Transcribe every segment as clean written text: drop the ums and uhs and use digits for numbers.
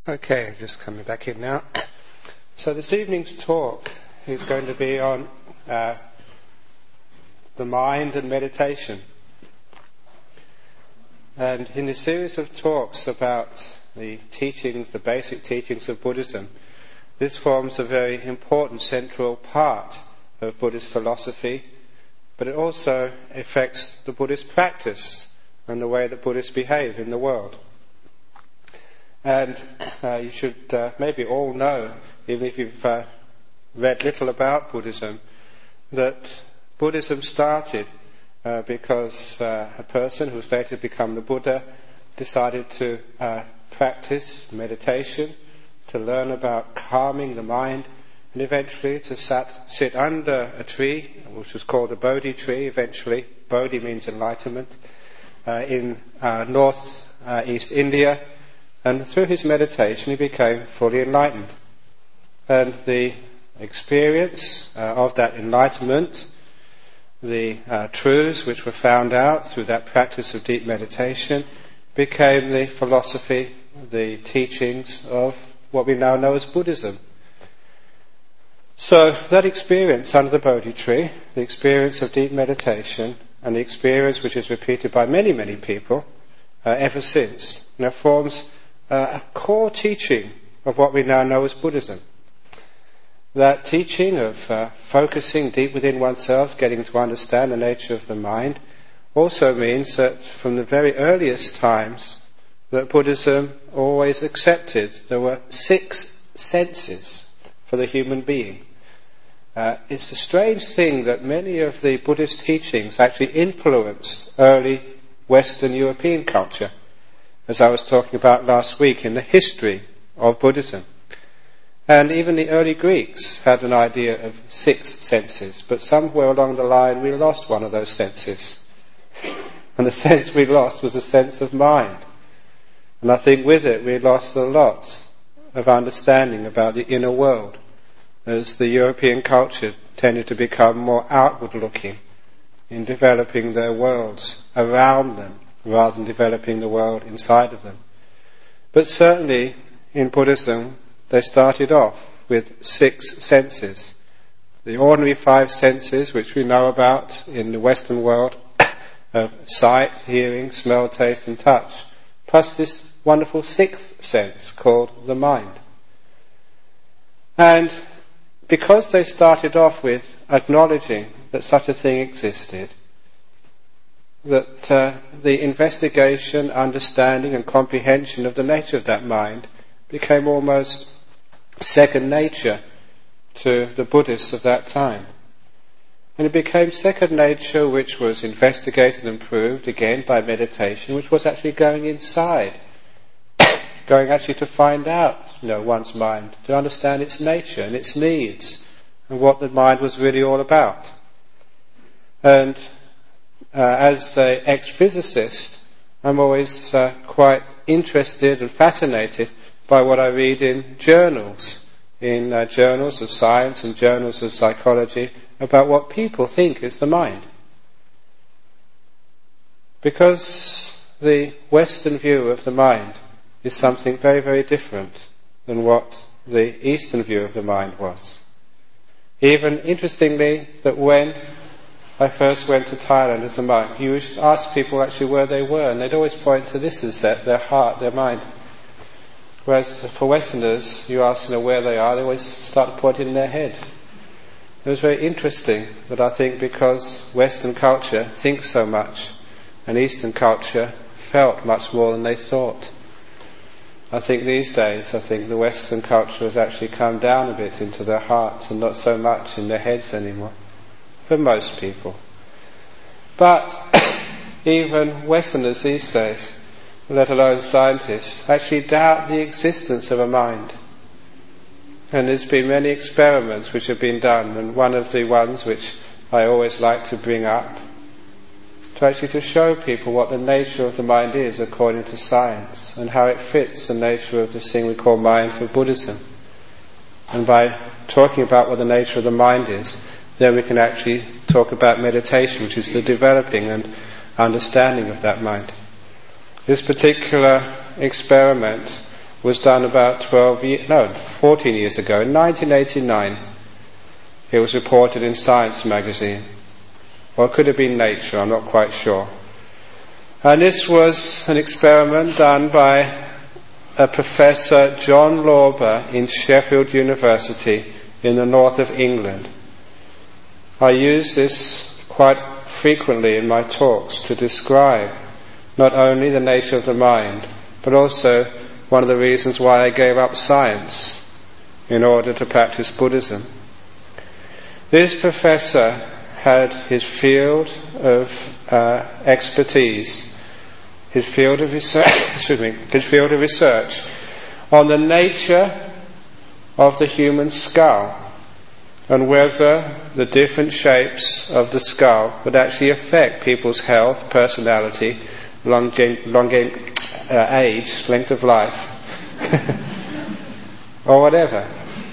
Okay, just coming back in now. So this evening's talk is going to be on the mind and meditation. And in this series of talks about the teachings, the basic teachings of Buddhism, this forms a very important central part of Buddhist philosophy, but it also affects the Buddhist practice and the way that Buddhists behave in the world. And you should maybe all know, even if you've read little about Buddhism, that Buddhism started because a person who was later to become the Buddha decided to practice meditation, to learn about calming the mind, and eventually to sit under a tree, which was called the Bodhi tree eventually. Bodhi means enlightenment, in north-east India. And through his meditation he became fully enlightened. And the experience of that enlightenment, the truths which were found out through that practice of deep meditation, became the philosophy, the teachings of what we now know as Buddhism. So that experience under the Bodhi tree, the experience of deep meditation, and the experience which is repeated by many, many people ever since, forms a core teaching of what we now know as Buddhism. That teaching of focusing deep within oneself, getting to understand the nature of the mind, also means that from the very earliest times that Buddhism always accepted there were 6 senses for the human being. It's a strange thing that many of the Buddhist teachings actually influenced early Western European culture, as I was talking about last week in the history of Buddhism. And even the early Greeks had an idea of 6 senses, but somewhere along the line we lost one of those senses. And the sense we lost was the sense of mind. And I think with it we lost a lot of understanding about the inner world, as the European culture tended to become more outward looking in developing their worlds around them, rather than developing the world inside of them. But certainly in Buddhism they started off with 6 senses. The ordinary 5 senses which we know about in the Western world of sight, hearing, smell, taste and touch, plus this wonderful 6th sense called the mind. And because they started off with acknowledging that such a thing existed, that the investigation, understanding and comprehension of the nature of that mind became almost second nature to the Buddhists of that time. And it became second nature which was investigated and proved again by meditation, which was actually going inside, going actually to find out one's mind, to understand its nature and its needs and what the mind was really all about. And as an ex-physicist, I'm always quite interested and fascinated by what I read in journals of science and journals of psychology, about what people think is the mind. Because the Western view of the mind is something very, very different than what the Eastern view of the mind was. Even interestingly, that when I first went to Thailand as a monk, you would ask people actually where they were, and they'd always point to this instead, their heart, their mind. Whereas for Westerners, you ask where they are, they always start pointing in their head. It was very interesting that I think because Western culture thinks so much, and Eastern culture felt much more than they thought. I think these days, the Western culture has actually come down a bit into their hearts and not so much in their heads anymore. For most people. But even Westerners these days, let alone scientists, actually doubt the existence of a mind. And there's been many experiments which have been done, and one of the ones which I always like to bring up, to show people what the nature of the mind is according to science, and how it fits the nature of this thing we call mind for Buddhism. And by talking about what the nature of the mind is, then we can actually talk about meditation, which is the developing and understanding of that mind. This particular experiment was done about 14 years ago. In 1989, it was reported in Science magazine. Or it could have been Nature, I'm not quite sure. And this was an experiment done by a Professor John Lorber in Sheffield University in the north of England. I use this quite frequently in my talks to describe not only the nature of the mind, but also one of the reasons why I gave up science in order to practice Buddhism. This professor had his field of expertise, his field of research, on the nature of the human skull and whether the different shapes of the skull would actually affect people's health, personality, age, length of life, or whatever.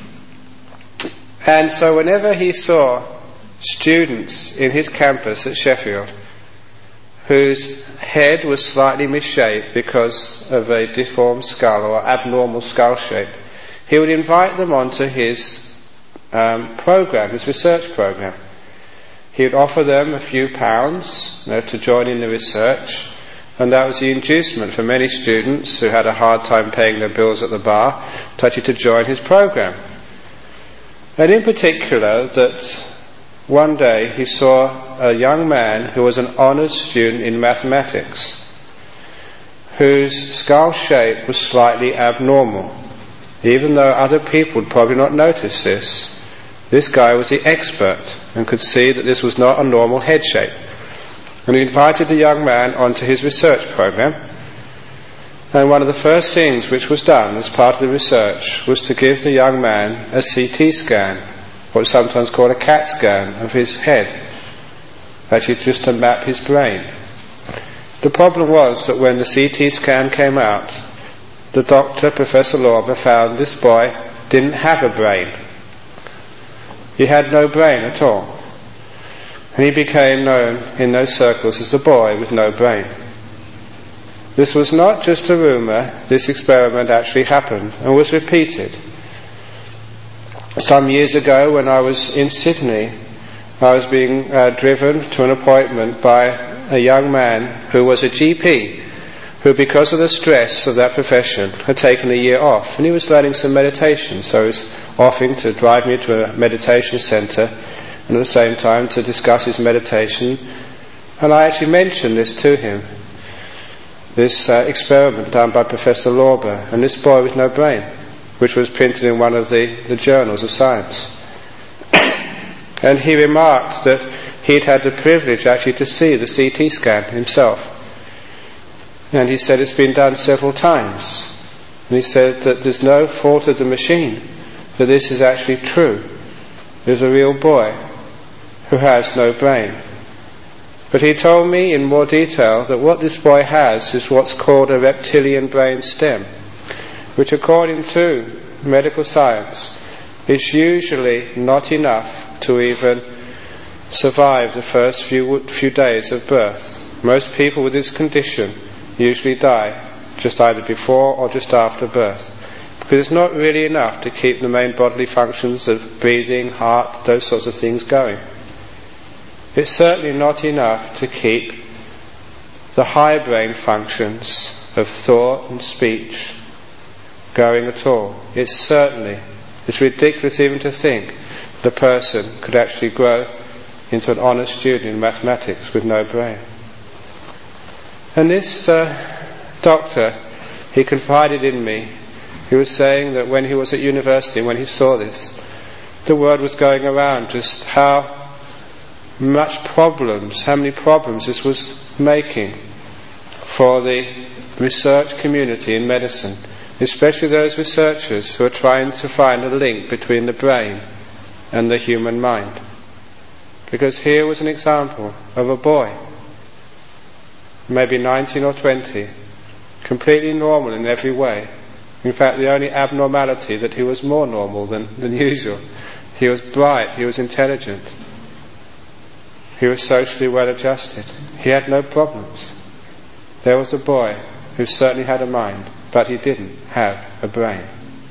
And so whenever he saw students in his campus at Sheffield whose head was slightly misshaped because of a deformed skull or abnormal skull shape, he would invite them onto his program, his research program. He would offer them a few pounds to join in the research, and that was the inducement for many students who had a hard time paying their bills at the bar to join his program. And in particular, that one day he saw a young man who was an honours student in mathematics, whose skull shape was slightly abnormal. Even though other people would probably not notice this guy was the expert and could see that this was not a normal head shape. And he invited the young man onto his research program. And one of the first things which was done as part of the research was to give the young man a CT scan, what is sometimes called a CAT scan of his head, actually just to map his brain. The problem was that when the CT scan came out, the doctor, Professor Lorber, found this boy didn't have a brain. He had no brain at all. And he became known in those circles as the boy with no brain. This was not just a rumour, this experiment actually happened and was repeated. Some years ago when I was in Sydney, I was being driven to an appointment by a young man who was a GP, who because of the stress of that profession had taken a year off, and he was learning some meditation, so he was offering to drive me to a meditation centre and at the same time to discuss his meditation. And I actually mentioned this to him, this experiment done by Professor Lorber and this boy with no brain, which was printed in one of the journals of science. And he remarked that he'd had the privilege actually to see the CT scan himself. And he said it's been done several times. And he said that there's no fault of the machine, that this is actually true. There's a real boy who has no brain. But he told me in more detail that what this boy has is what's called a reptilian brain stem, which according to medical science is usually not enough to even survive the first few days of birth. Most people with this condition usually die just either before or just after birth, because it's not really enough to keep the main bodily functions of breathing, heart, those sorts of things going. It's certainly not enough to keep the higher brain functions of thought and speech going at all. It's ridiculous even to think the person could actually grow into an honours student in mathematics with no brain. And this doctor, he confided in me. He was saying that when he was at university, when he saw this, the word was going around just how many problems this was making for the research community in medicine, especially those researchers who are trying to find a link between the brain and the human mind. Because here was an example of a boy, maybe 19 or 20, completely normal in every way. In fact, the only abnormality that he was more normal than usual. He was bright, he was intelligent, he was socially well adjusted, he had no problems. There was a boy who certainly had a mind, but he didn't have a brain.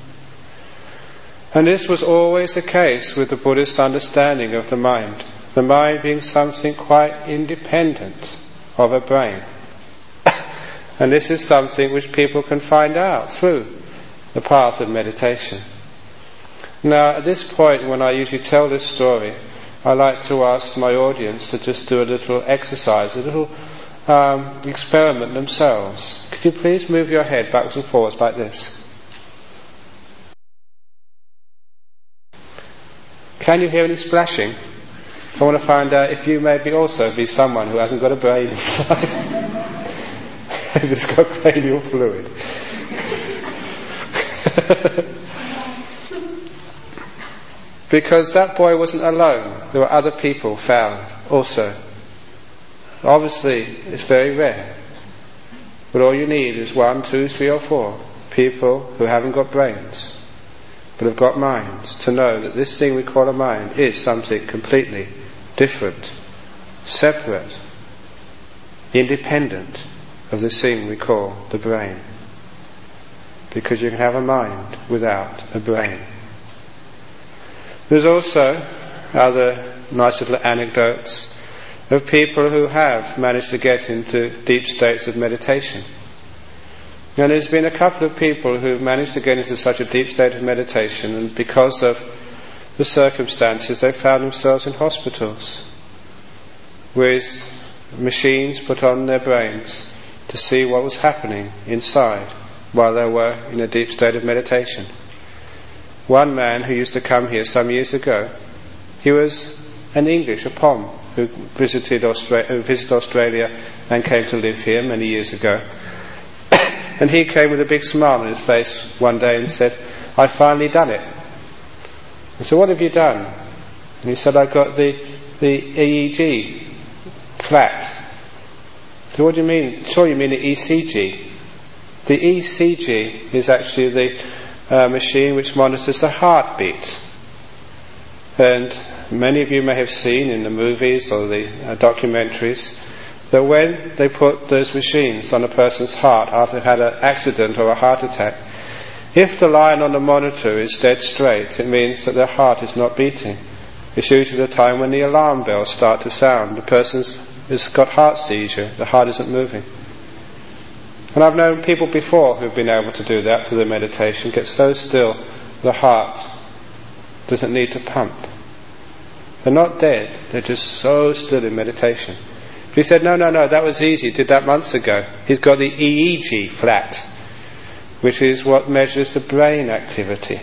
And this was always the case with the Buddhist understanding of the mind being something quite independent of a brain. And this is something which people can find out through the path of meditation. Now, at this point, when I usually tell this story, I like to ask my audience to just do a little exercise, a little experiment themselves. Could you please move your head backwards and forwards like this? Can you hear any splashing? I want to find out if you maybe also be someone who hasn't got a brain inside. It's got cranial fluid. Because that boy wasn't alone. There were other people found also. Obviously, it's very rare. But all you need is 1, 2, 3 or 4 people who haven't got brains, but have got minds, to know that this thing we call a mind is something completely different, separate, independent of this thing we call the brain. Because you can have a mind without a brain. There's also other nice little anecdotes of people who have managed to get into deep states of meditation. And there's been a couple of people who've managed to get into such a deep state of meditation, and because of the circumstances they found themselves in hospitals with machines put on their brains to see what was happening inside while they were in a deep state of meditation. One man who used to come here some years ago, he was an English, a POM, who visited Australia and came to live here many years ago. And he came with a big smile on his face one day and said, "I finally done it." I said, "What have you done?" And he said, "I got the EEG flat." So what do you mean? Sure, you mean the ECG. The ECG is actually the machine which monitors the heartbeat. And many of you may have seen in the movies or the documentaries that when they put those machines on a person's heart after they've had an accident or a heart attack, if the line on the monitor is dead straight, it means that their heart is not beating. It's usually the time when the alarm bells start to sound. The person's has got heart seizure, the heart isn't moving. And I've known people before who've been able to do that through the meditation, get so still the heart doesn't need to pump. They're not dead, they're just so still in meditation. But he said, no, that was easy, did that months ago. He's got the EEG flat, which is what measures the brain activity.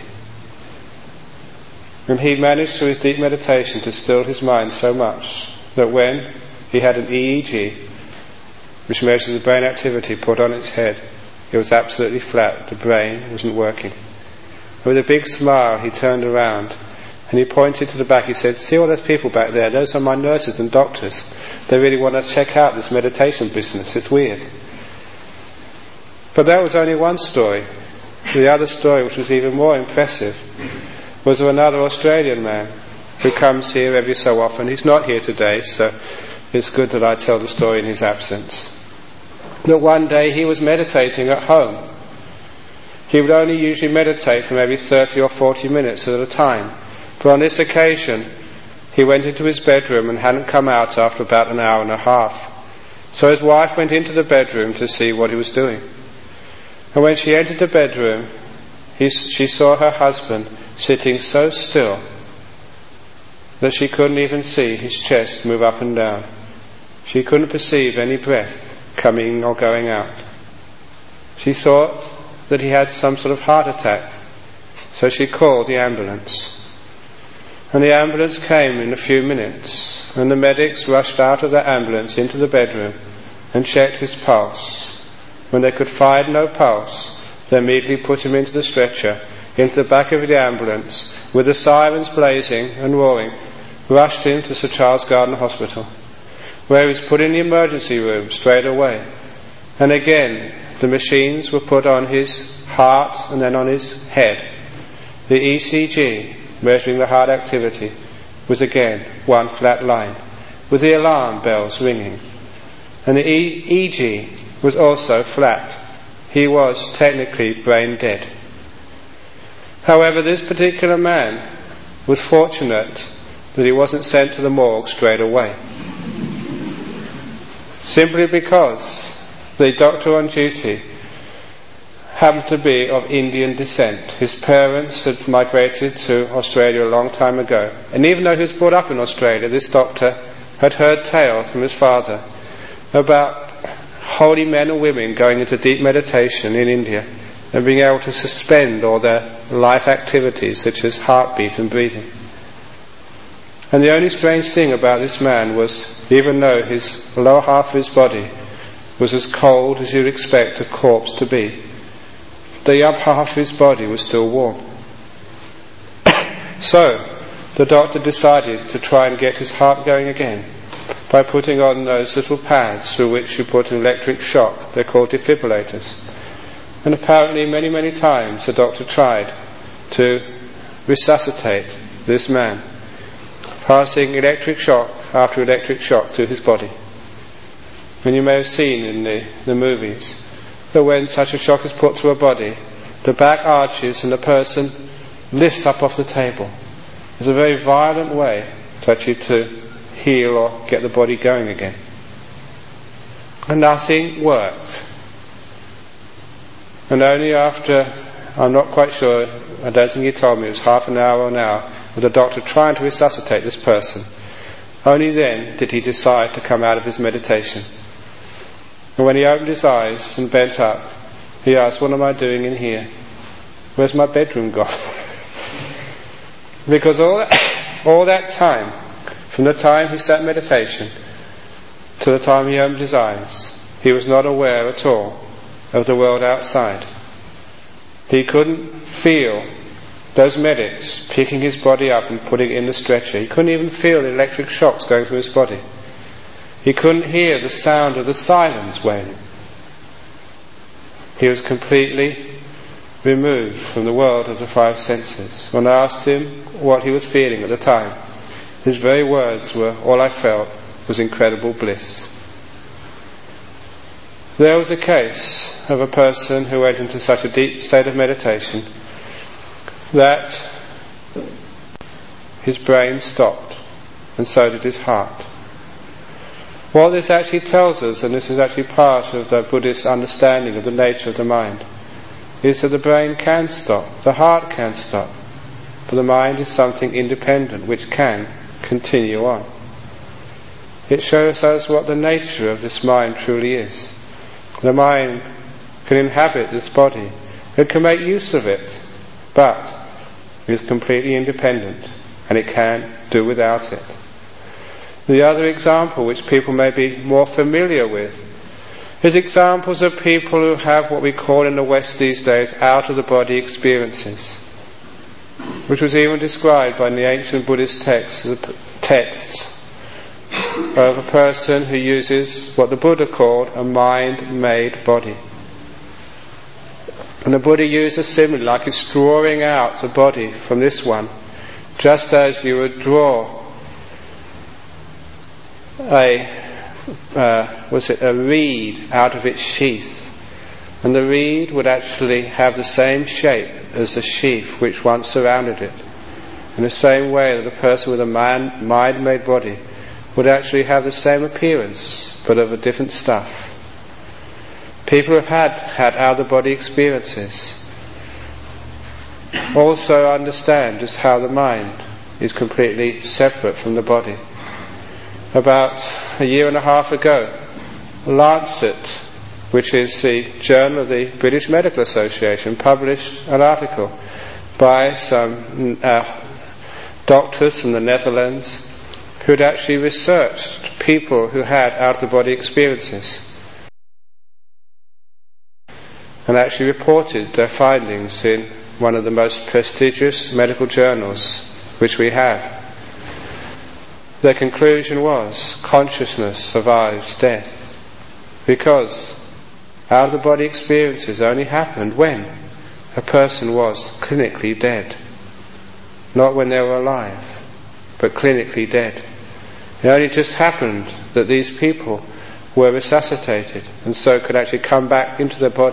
And he managed through his deep meditation to still his mind so much that when he had an EEG, which measures the brain activity, put on its head, it was absolutely flat, the brain wasn't working. With a big smile he turned around and he pointed to the back. He said, "See all those people back there? Those are my nurses and doctors. They really want to check out this meditation business. It's weird." But that was only one story. The other story, which was even more impressive, was of another Australian man who comes here every so often. He's not here today, so it's good that I tell the story in his absence. That one day he was meditating at home. He would only usually meditate for maybe 30 or 40 minutes at a time. But on this occasion, he went into his bedroom and hadn't come out after about an hour and a half. So his wife went into the bedroom to see what he was doing. And when she entered the bedroom, she saw her husband sitting so still that she couldn't even see his chest move up and down. She couldn't perceive any breath coming or going out. She thought that he had some sort of heart attack, so she called the ambulance. And the ambulance came in a few minutes, and the medics rushed out of the ambulance into the bedroom and checked his pulse. When they could find no pulse, they immediately put him into the stretcher, into the back of the ambulance, with the sirens blazing and roaring, rushed him to Sir Charles Gairdner Hospital, where he was put in the emergency room straight away. And again, the machines were put on his heart and then on his head. The ECG, measuring the heart activity, was again one flat line, with the alarm bells ringing. And the EEG was also flat, he was technically brain dead. However, this particular man was fortunate that he wasn't sent to the morgue straight away. Simply because the doctor on duty happened to be of Indian descent. His parents had migrated to Australia a long time ago. And even though he was brought up in Australia, this doctor had heard tales from his father about holy men and women going into deep meditation in India and being able to suspend all their life activities such as heartbeat and breathing. And the only strange thing about this man was, even though his lower half of his body was as cold as you'd expect a corpse to be, the upper half of his body was still warm. So, the doctor decided to try and get his heart going again by putting on those little pads through which you put an electric shock. They're called defibrillators. And apparently many times the doctor tried to resuscitate this man, passing electric shock after electric shock through his body. And you may have seen in the movies that when such a shock is put through a body, the back arches and the person lifts up off the table. It's a very violent way to actually to heal or get the body going again. And nothing worked. And only after, I'm not quite sure, I don't think he told me, it was half an hour or an hour, with the doctor trying to resuscitate this person, only then did he decide to come out of his meditation. And when he opened his eyes and bent up, he asked, "What am I doing in here? Where's my bedroom gone?" Because all that time, from the time he sat in meditation to the time he opened his eyes, he was not aware at all of the world outside. He couldn't feel those medics picking his body up and putting it in the stretcher. He couldn't even feel the electric shocks going through his body. He couldn't hear the sound of the sirens wailing. He was completely removed from the world of the five senses. When I asked him what he was feeling at the time, his very words were, "All I felt was incredible bliss." There was a case of a person who went into such a deep state of meditation that his brain stopped, and so did his heart. What this actually tells us, and this is actually part of the Buddhist understanding of the nature of the mind, is that the brain can stop, the heart can stop, but the mind is something independent which can continue on. It shows us what the nature of this mind truly is. The mind can inhabit this body, it can make use of it, but it is completely independent and it can do without it. The other example, which people may be more familiar with, is examples of people who have what we call in the West these days out-of-the-body experiences, which was even described by the ancient Buddhist texts of a person who uses what the Buddha called a mind-made body. And the Buddha used a simile, like it's drawing out the body from this one, just as you would draw a reed out of its sheath, and the reed would actually have the same shape as the sheath which once surrounded it, in the same way that a person with a mind-made body would actually have the same appearance but of a different stuff. People who have had out-of-the-body experiences also understand just how the mind is completely separate from the body. About a year and a half ago, Lancet, which is the journal of the British Medical Association, published an article by some doctors from the Netherlands who had actually researched people who had out-of-the-body experiences and actually reported their findings in one of the most prestigious medical journals which we have. Their conclusion was consciousness survives death, because out-of-the-body experiences only happened when a person was clinically dead, not when they were alive, but clinically dead. It only just happened that these people were resuscitated and so could actually come back into their body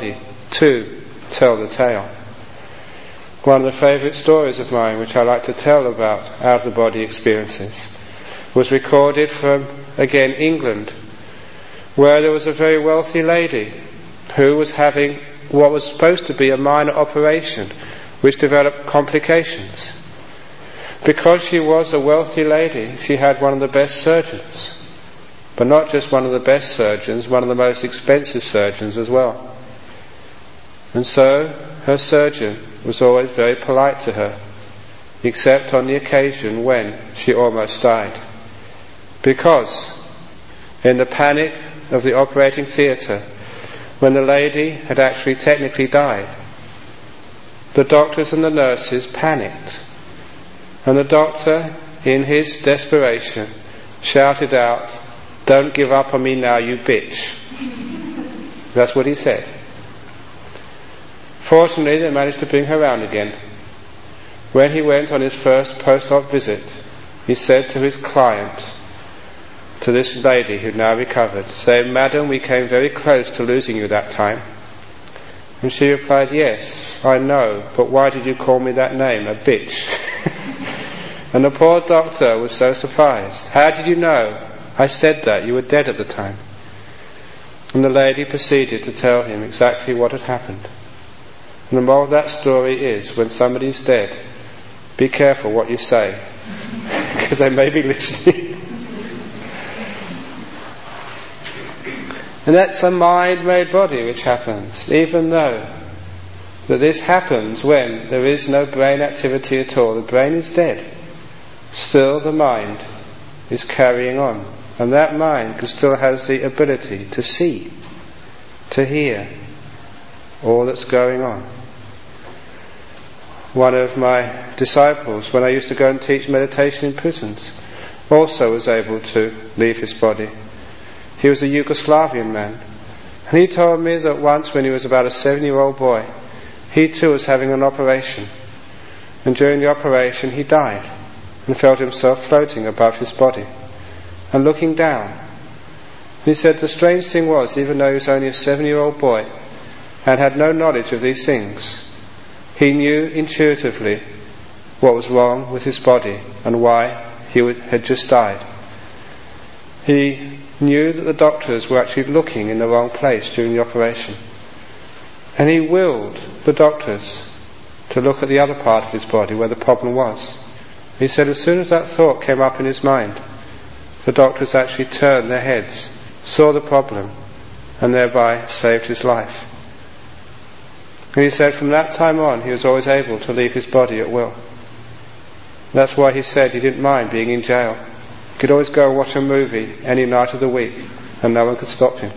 to tell the tale. One of the favourite stories of mine, which I like to tell about out-of-the-body experiences, was recorded from, again, England, where there was a very wealthy lady who was having what was supposed to be a minor operation, which developed complications. Because she was a wealthy lady, she had one of the best surgeons. But not just one of the best surgeons, one of the most expensive surgeons as well. And so her surgeon was always very polite to her, except on the occasion when she almost died. Because in the panic of the operating theatre, when the lady had actually technically died, the doctors and the nurses panicked. And the doctor, in his desperation, shouted out, "Don't give up on me now, you bitch." That's what he said. Fortunately, they managed to bring her round again. When he went on his first post-op visit, he said to his client, to this lady who'd now recovered, saying, "Madam, we came very close to losing you that time." And she replied, "Yes, I know, but why did you call me that name, a bitch?" And the poor doctor was so surprised. "How did you know? I said that. You were dead at the time." And the lady proceeded to tell him exactly what had happened. And the moral of that story is, when somebody's dead, be careful what you say, because they may be listening. And that's a mind-made body which happens, even though that this happens when there is no brain activity at all. The brain is dead. Still the mind is carrying on. And that mind still has the ability to see, to hear all that's going on. One of my disciples, when I used to go and teach meditation in prisons, also was able to leave his body. He was a Yugoslavian man. And he told me that once when he was about a 7-year-old boy, he too was having an operation. And during the operation he died and felt himself floating above his body and looking down. He said the strange thing was, even though he was only a 7-year-old boy and had no knowledge of these things, he knew intuitively what was wrong with his body and why he had just died. He knew that the doctors were actually looking in the wrong place during the operation. And he willed the doctors to look at the other part of his body where the problem was. He said as soon as that thought came up in his mind, the doctors actually turned their heads, saw the problem, and thereby saved his life. And he said from that time on he was always able to leave his body at will. That's why he said he didn't mind being in jail. He could always go and watch a movie any night of the week and no one could stop him.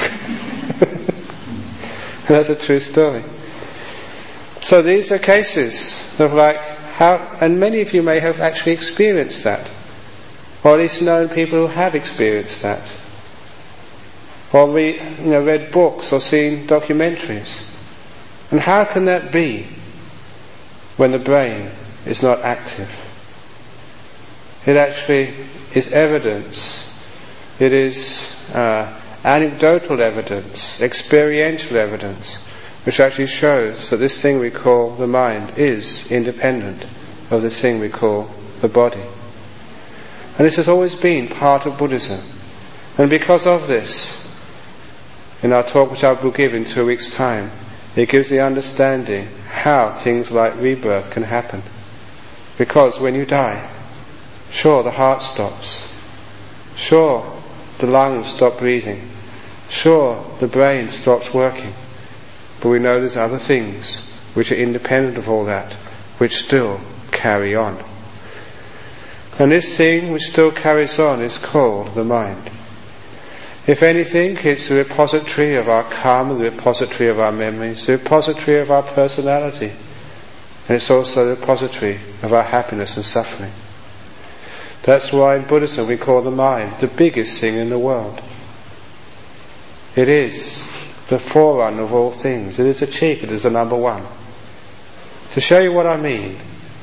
That's a true story. So these are cases of like how, and many of you may have actually experienced that, or at least known people who have experienced that, or read books or seen documentaries. And how can that be when the brain is not active? It actually is evidence. It is anecdotal evidence, experiential evidence, which actually shows that this thing we call the mind is independent of this thing we call the body. And this has always been part of Buddhism. And because of this, in our talk which I will give in 2 weeks' time, it gives the understanding how things like rebirth can happen. Because when you die, sure, the heart stops. Sure, the lungs stop breathing. Sure, the brain stops working. But we know there's other things which are independent of all that, which still carry on. And this thing which still carries on is called the mind. If anything, it's the repository of our karma, the repository of our memories, the repository of our personality. And it's also the repository of our happiness and suffering. That's why in Buddhism we call the mind the biggest thing in the world. It is the forerunner of all things. It is the chief, it is the number one. To show you what I mean,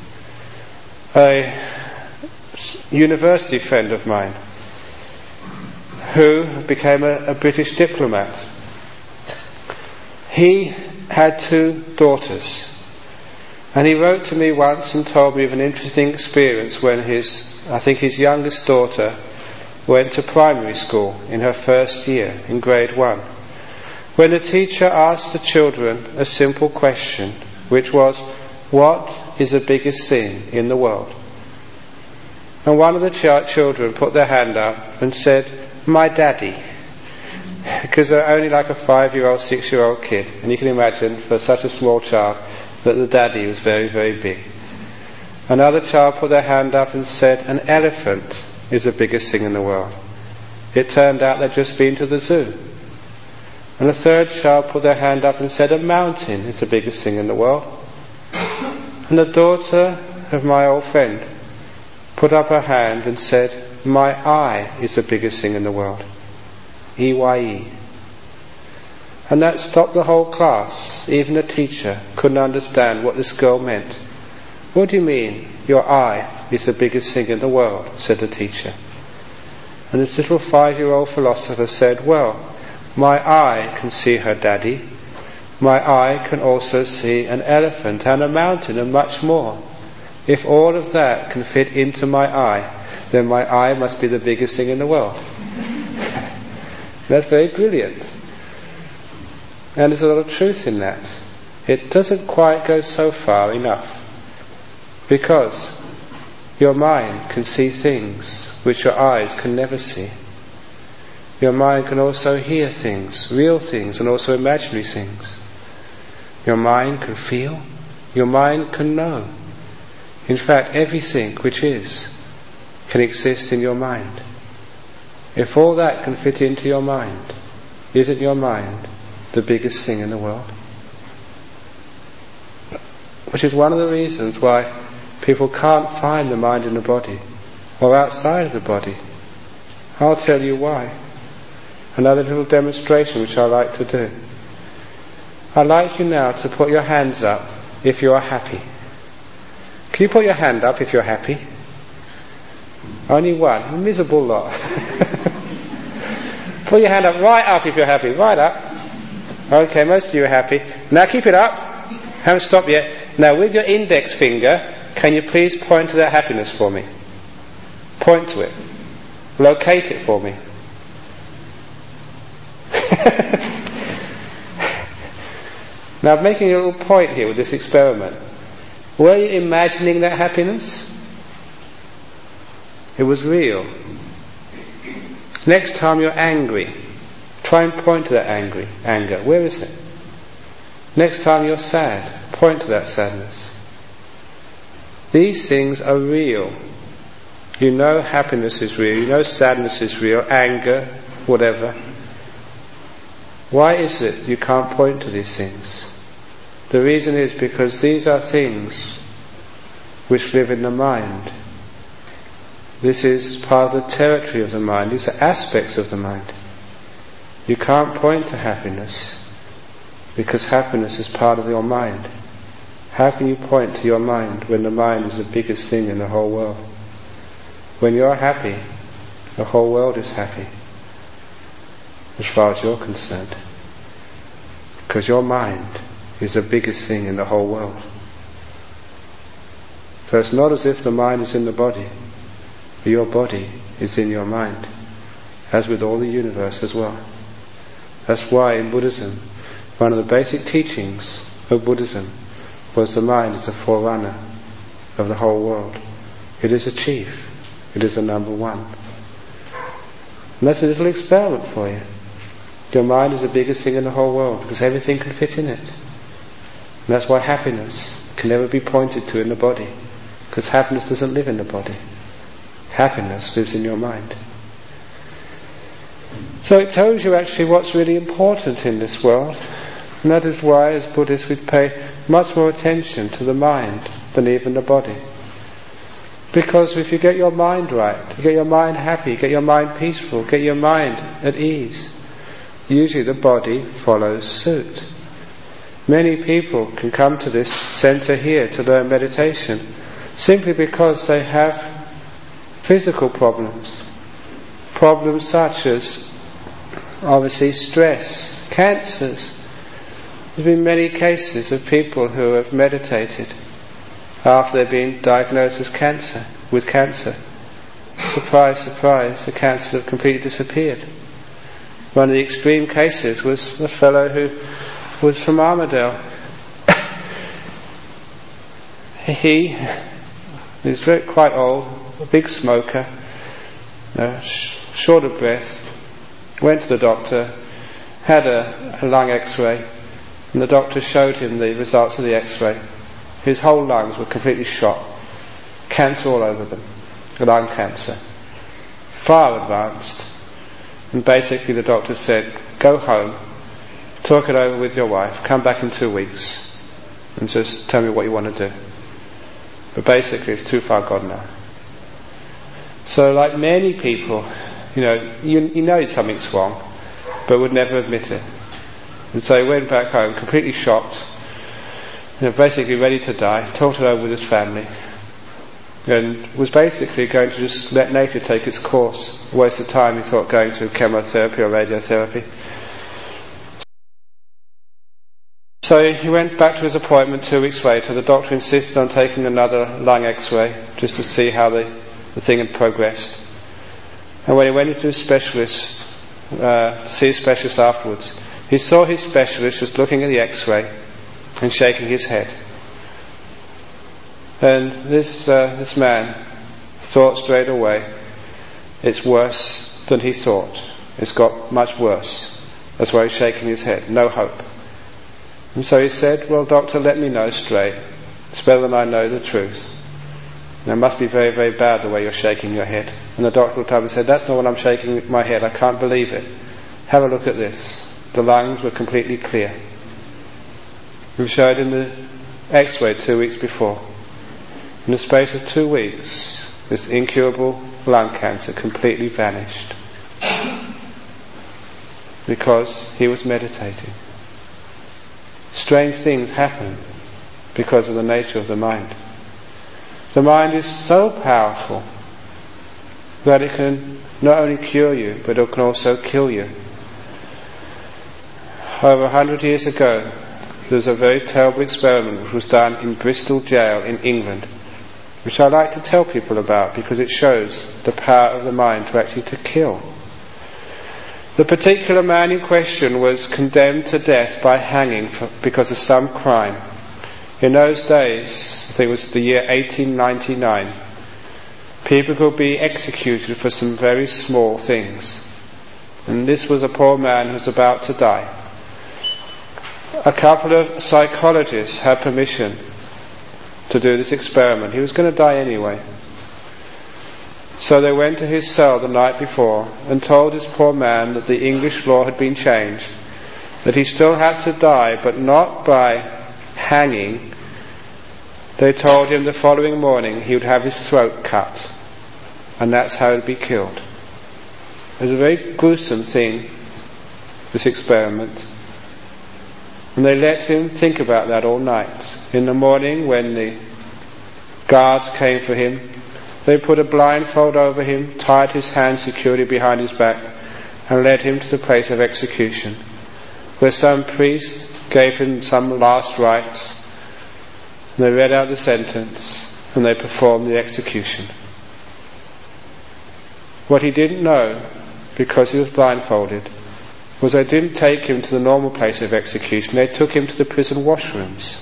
a university friend of mine who became a British diplomat, he had 2 daughters, and he wrote to me once and told me of an interesting experience when his youngest daughter went to primary school in her first year, in grade 1, when the teacher asked the children a simple question, which was, what is the biggest thing in the world? And one of the children put their hand up and said, my daddy. Because they're only like a 5-year-old, 6-year-old kid. And you can imagine, for such a small child, that the daddy was very, very big. Another child put their hand up and said, an elephant is the biggest thing in the world. It turned out they'd just been to the zoo. And a third child put their hand up and said, a mountain is the biggest thing in the world. And the daughter of my old friend put up her hand and said, my eye is the biggest thing in the world. EYE. And that stopped the whole class. Even the teacher couldn't understand what this girl meant. What do you mean, your eye is the biggest thing in the world? Said the teacher. And this little 5-year-old philosopher said, well, my eye can see her daddy. My eye can also see an elephant and a mountain and much more. If all of that can fit into my eye, then my eye must be the biggest thing in the world. That's very brilliant. And there's a lot of truth in that. It doesn't quite go so far enough. Because your mind can see things which your eyes can never see. Your mind can also hear things, real things and also imaginary things. Your mind can feel. Your mind can know. In fact, everything which is can exist in your mind. If all that can fit into your mind, isn't your mind the biggest thing in the world? Which is one of the reasons why people can't find the mind in the body or outside of the body. I'll tell you why. Another little demonstration which I like to do. I'd like you now to put your hands up if you are happy. Can you put your hand up if you're happy? Only one. A miserable lot. Put your hand up, right up if you're happy. Right up. Okay, most of you are happy. Now keep it up. Haven't stopped yet. Now with your index finger, can you please point to that happiness for me? Point to it. Locate it for me. Now I'm making a little point here with this experiment. Were you imagining that happiness? It was real. Next time you're angry, try and point to that anger. Where is it? Next time you're sad, point to that sadness. These things are real. You know happiness is real, you know sadness is real, anger, whatever. Why is it you can't point to these things? The reason is because these are things which live in the mind. This is part of the territory of the mind. These are aspects of the mind. You can't point to happiness because happiness is part of your mind. How can you point to your mind when the mind is the biggest thing in the whole world? When you're happy, the whole world is happy, as far as you're concerned. Because your mind is the biggest thing in the whole world. So it's not as if the mind is in the body, but your body is in your mind, as with all the universe as well. That's why in Buddhism, one of the basic teachings of Buddhism was the mind is the forerunner of the whole world. It is a chief. It is the number one. And that's a little experiment for you. Your mind is the biggest thing in the whole world because everything can fit in it. And that's why happiness can never be pointed to in the body, because happiness doesn't live in the body. Happiness lives in your mind. So it tells you actually what's really important in this world. And that is why as Buddhists we pay much more attention to the mind than even the body. Because if you get your mind right, you get your mind happy, get your mind peaceful, get your mind at ease, usually the body follows suit. Many people can come to this centre here to learn meditation simply because they have physical problems. Problems such as obviously stress, cancers, There's been many cases of people who have meditated after they've been diagnosed with cancer. Surprise, surprise, the cancer had completely disappeared. One of the extreme cases was a fellow who was from Armadale. He was quite old, a big smoker, short of breath, went to the doctor, had a lung x-ray, and the doctor showed him the results of the x-ray. His whole lungs were completely shot, cancer all over them, lung cancer, far advanced. And basically the doctor said, go home, talk it over with your wife, come back in 2 weeks and just tell me what you want to do. But basically it's too far gone now. So like many people, you know something's wrong, but would never admit it. And so he went back home completely shocked, basically ready to die, talked it over with his family, and was basically going to just let nature take its course. A waste of time, he thought, going through chemotherapy or radiotherapy. So he went back to his appointment 2 weeks later. The doctor insisted on taking another lung x-ray just to see how the thing had progressed. And when he went into his specialist, to see his specialist afterwards, he saw his specialist just looking at the x-ray and shaking his head. And this man thought straight away, it's worse than he thought. It's got much worse. That's why he's shaking his head. No hope. And so he said, well, doctor, let me know straight. It's better than I know the truth. And it must be very, very bad the way you're shaking your head. And the doctor looked up and said, that's not what I'm shaking my head. I can't believe it. Have a look at this. The lungs were completely clear. We showed him the x-ray 2 weeks before. In the space of 2 weeks, this incurable lung cancer completely vanished. Because he was meditating. Strange things happen because of the nature of the mind. The mind is so powerful that it can not only cure you, but it can also kill you. Over 100 years ago, there was a very terrible experiment which was done in Bristol Jail in England, which I like to tell people about because it shows the power of the mind to actually to kill. The particular man in question was condemned to death by hanging because of some crime. In those days, I think it was the year 1899, people could be executed for some very small things. And this was a poor man who was about to die. A couple of psychologists had permission to do this experiment. He was going to die anyway. So they went to his cell the night before and told this poor man that the English law had been changed, that he still had to die, but not by hanging. They told him the following morning he would have his throat cut, and that's how he'd be killed. It was a very gruesome thing, this experiment. And they let him think about that all night. In the morning, when the guards came for him, they put a blindfold over him, tied his hands securely behind his back, and led him to the place of execution, where some priest gave him some last rites, and they read out the sentence, and they performed the execution. What he didn't know, because he was blindfolded, was they didn't take him to the normal place of execution, they took him to the prison washrooms.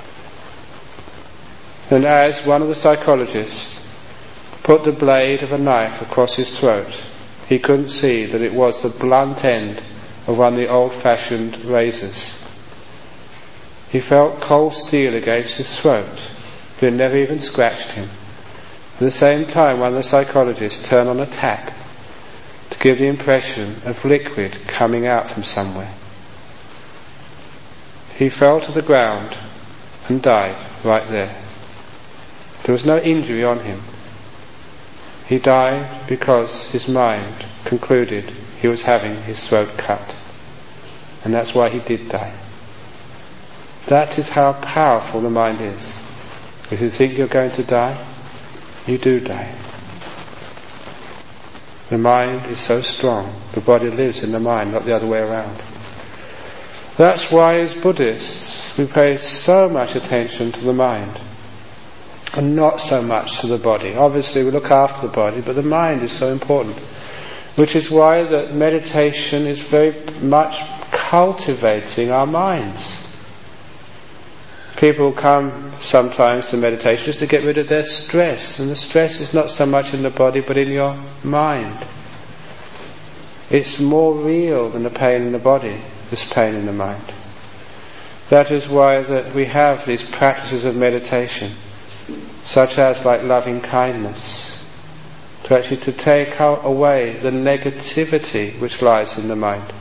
And as one of the psychologists put the blade of a knife across his throat, he couldn't see that it was the blunt end of one of the old-fashioned razors. He felt cold steel against his throat, but it never even scratched him. At the same time, one of the psychologists turned on a tap to give the impression of liquid coming out from somewhere. He fell to the ground and died right there. There was no injury on him. He died because his mind concluded he was having his throat cut. And that's why he did die. That is how powerful the mind is. If you think you're going to die, you do die. The mind is so strong. The body lives in the mind, not the other way around. That's why as Buddhists we pay so much attention to the mind and not so much to the body. Obviously we look after the body, but the mind is so important. Which is why that meditation is very much cultivating our minds. People come sometimes to meditation just to get rid of their stress, and the stress is not so much in the body but in your mind. It's more real than the pain in the body, this pain in the mind. That is why that we have these practices of meditation, such as like loving kindness, to actually to take away the negativity which lies in the mind.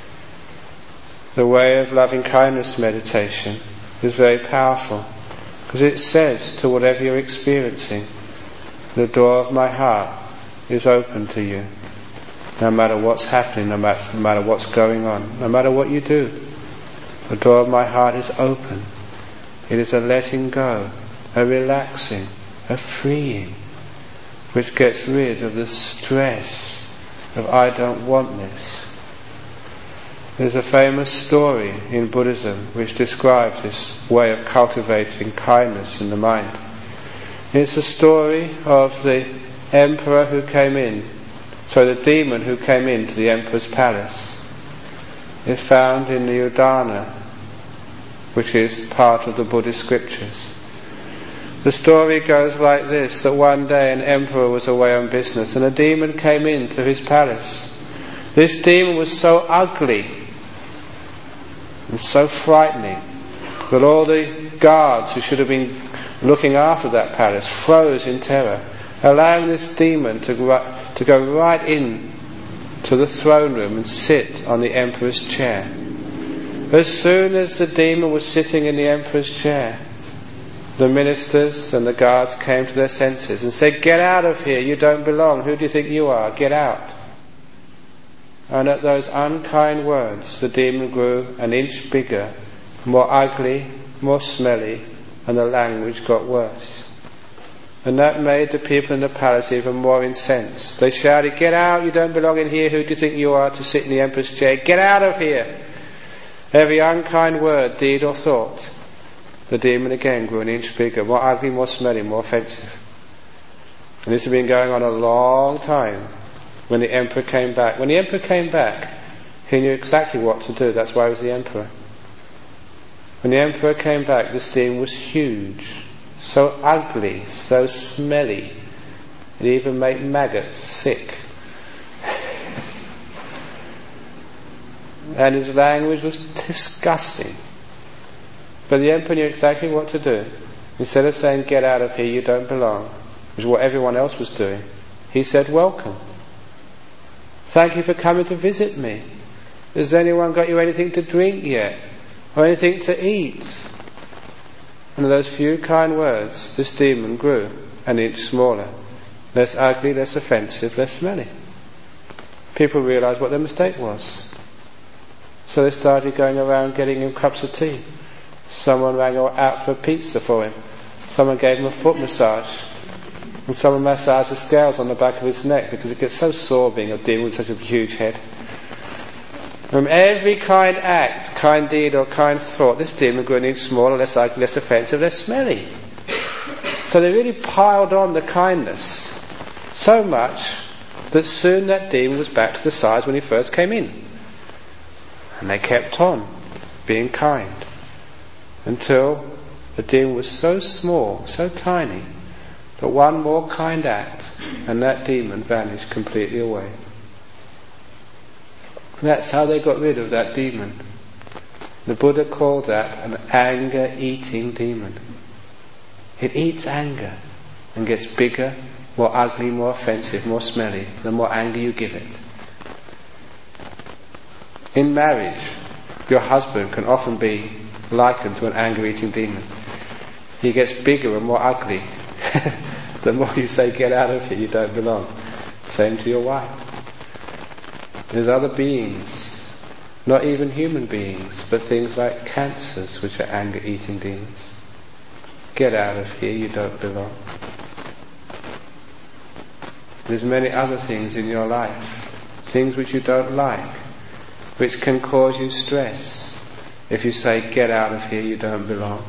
The way of loving kindness meditation is very powerful, because it says to whatever you're experiencing, the door of my heart is open to you. No matter what's happening, no matter what's going on, no matter what you do, the door of my heart is open. It is a letting go, a relaxing, a freeing, which gets rid of the stress of I don't want this. There's a famous story in Buddhism which describes this way of cultivating kindness in the mind. It's the story of the emperor who came in, the demon who came into the emperor's palace. It's found in the Udana, which is part of the Buddhist scriptures. The story goes like this, that one day an emperor was away on business and a demon came into his palace. This demon was so ugly and so frightening that all the guards who should have been looking after that palace froze in terror, allowing this demon to go right in to the throne room and sit on the emperor's chair. As soon as the demon was sitting in the emperor's chair, the ministers and the guards came to their senses and said, "Get out of here, you don't belong. Who do you think you are? Get out." And at those unkind words, the demon grew an inch bigger, more ugly, more smelly, and the language got worse. And that made the people in the palace even more incensed. They shouted, "Get out, you don't belong in here. Who do you think you are to sit in the emperor's chair? Get out of here!" Every unkind word, deed or thought, the demon again grew an inch bigger, more ugly, more smelly, more offensive. And this had been going on a long time when the emperor came back. When the emperor came back, he knew exactly what to do. That's why he was the emperor. When the emperor came back, this demon was huge, so ugly, so smelly, it even made maggots sick. And his language was disgusting. But the emperor knew exactly what to do. Instead of saying, "Get out of here, you don't belong," which is what everyone else was doing, he said, "Welcome. Thank you for coming to visit me. Has anyone got you anything to drink yet? Or anything to eat?" And in those few kind words, this demon grew an inch smaller, less ugly, less offensive, less smelly. People realized what their mistake was. So they started going around getting him cups of tea. Someone rang out for a pizza for him. Someone gave him a foot massage. And someone massaged the scales on the back of his neck, because it gets so sore being a demon with such a huge head. From every kind act, kind deed or kind thought, this demon grew an inch smaller, less ugly, less offensive, less smelly. So they really piled on the kindness so much that soon that demon was back to the size when he first came in. And they kept on being kind until the demon was so small, so tiny, that one more kind act and that demon vanished completely away. That's how they got rid of that demon. The Buddha called that an anger-eating demon. It eats anger and gets bigger, more ugly, more offensive, more smelly, the more anger you give it. In marriage, your husband can often be likened to an anger-eating demon. He gets bigger and more ugly. The more you say, "Get out of here, you don't belong." Same to your wife. There's other beings, not even human beings, but things like cancers, which are anger-eating demons. Get out of here, you don't belong. There's many other things in your life, things which you don't like, which can cause you stress, if you say, get out of here, you don't belong.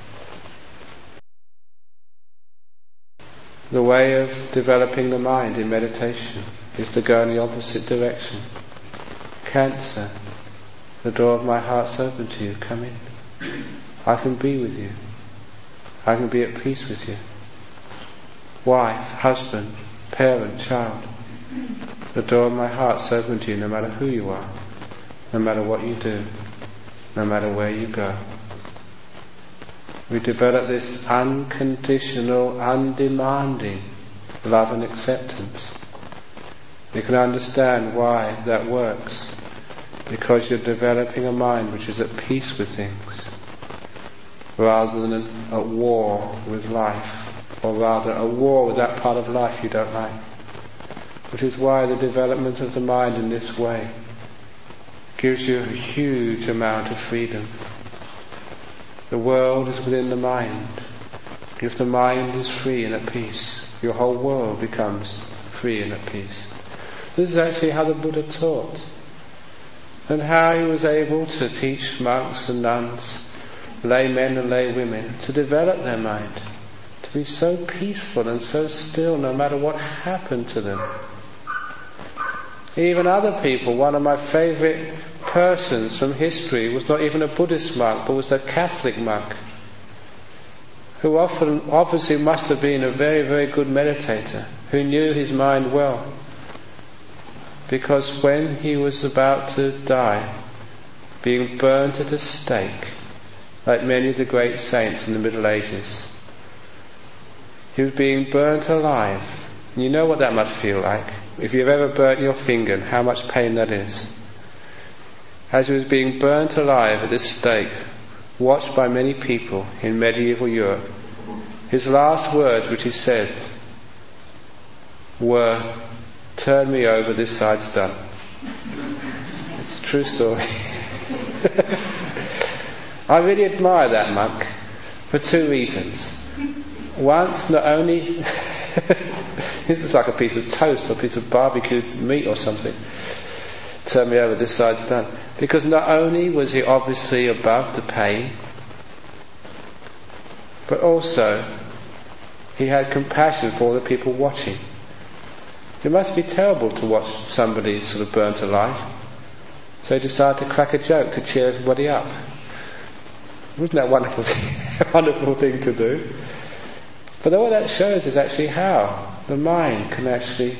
The way of developing the mind in meditation is to go in the opposite direction. Cancer, the door of my heart's open to you, come in. I can be with you. I can be at peace with you. Wife, husband, parent, child, the door of my heart's open to you no matter who you are, no matter what you do, no matter where you go. We develop this unconditional, undemanding love and acceptance. You can understand why that works. Because you're developing a mind which is at peace with things, rather than at war with life, or rather at war with that part of life you don't like. Which is why the development of the mind in this way gives you a huge amount of freedom. The world is within the mind. If the mind is free and at peace, your whole world becomes free and at peace. This is actually how the Buddha taught, and how he was able to teach monks and nuns, lay men and lay women, to develop their mind, to be so peaceful and so still no matter what happened to them. Even other people, one of my favourite persons from history was not even a Buddhist monk, but was a Catholic monk, who obviously must have been a very, very good meditator, who knew his mind well. Because when he was about to die, being burnt at a stake, like many of the great saints in the Middle Ages, he was being burnt alive. And you know what that must feel like. If you've ever burnt your finger and how much pain that is. As he was being burnt alive at this stake, watched by many people in medieval Europe, his last words which he said were, "Turn me over, this side's done." It's a true story. I really admire that monk for two reasons. Once, not only this is like a piece of toast or a piece of barbecued meat or something. Turn me over, this side's done. Because not only was he obviously above the pain, but also he had compassion for all the people watching. It must be terrible to watch somebody sort of burnt alive. So he decided to crack a joke to cheer everybody up. Wasn't that a wonderful thing, wonderful thing to do? But what that shows is actually how the mind can actually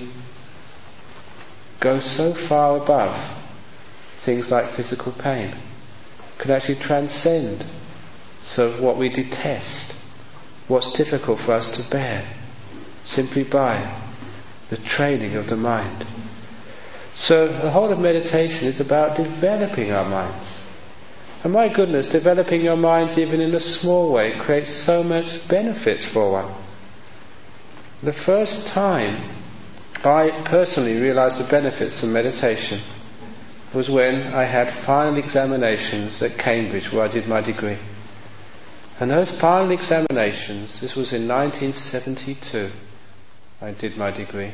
go so far above things like physical pain, can actually transcend so what we detest, what's difficult for us to bear, simply by the training of the mind. So the whole of meditation is about developing our minds. And my goodness, developing your minds even in a small way creates so much benefits for one. The first time I personally realized the benefits of meditation was when I had final examinations at Cambridge, where I did my degree. And those final examinations, this was in 1972, I did my degree.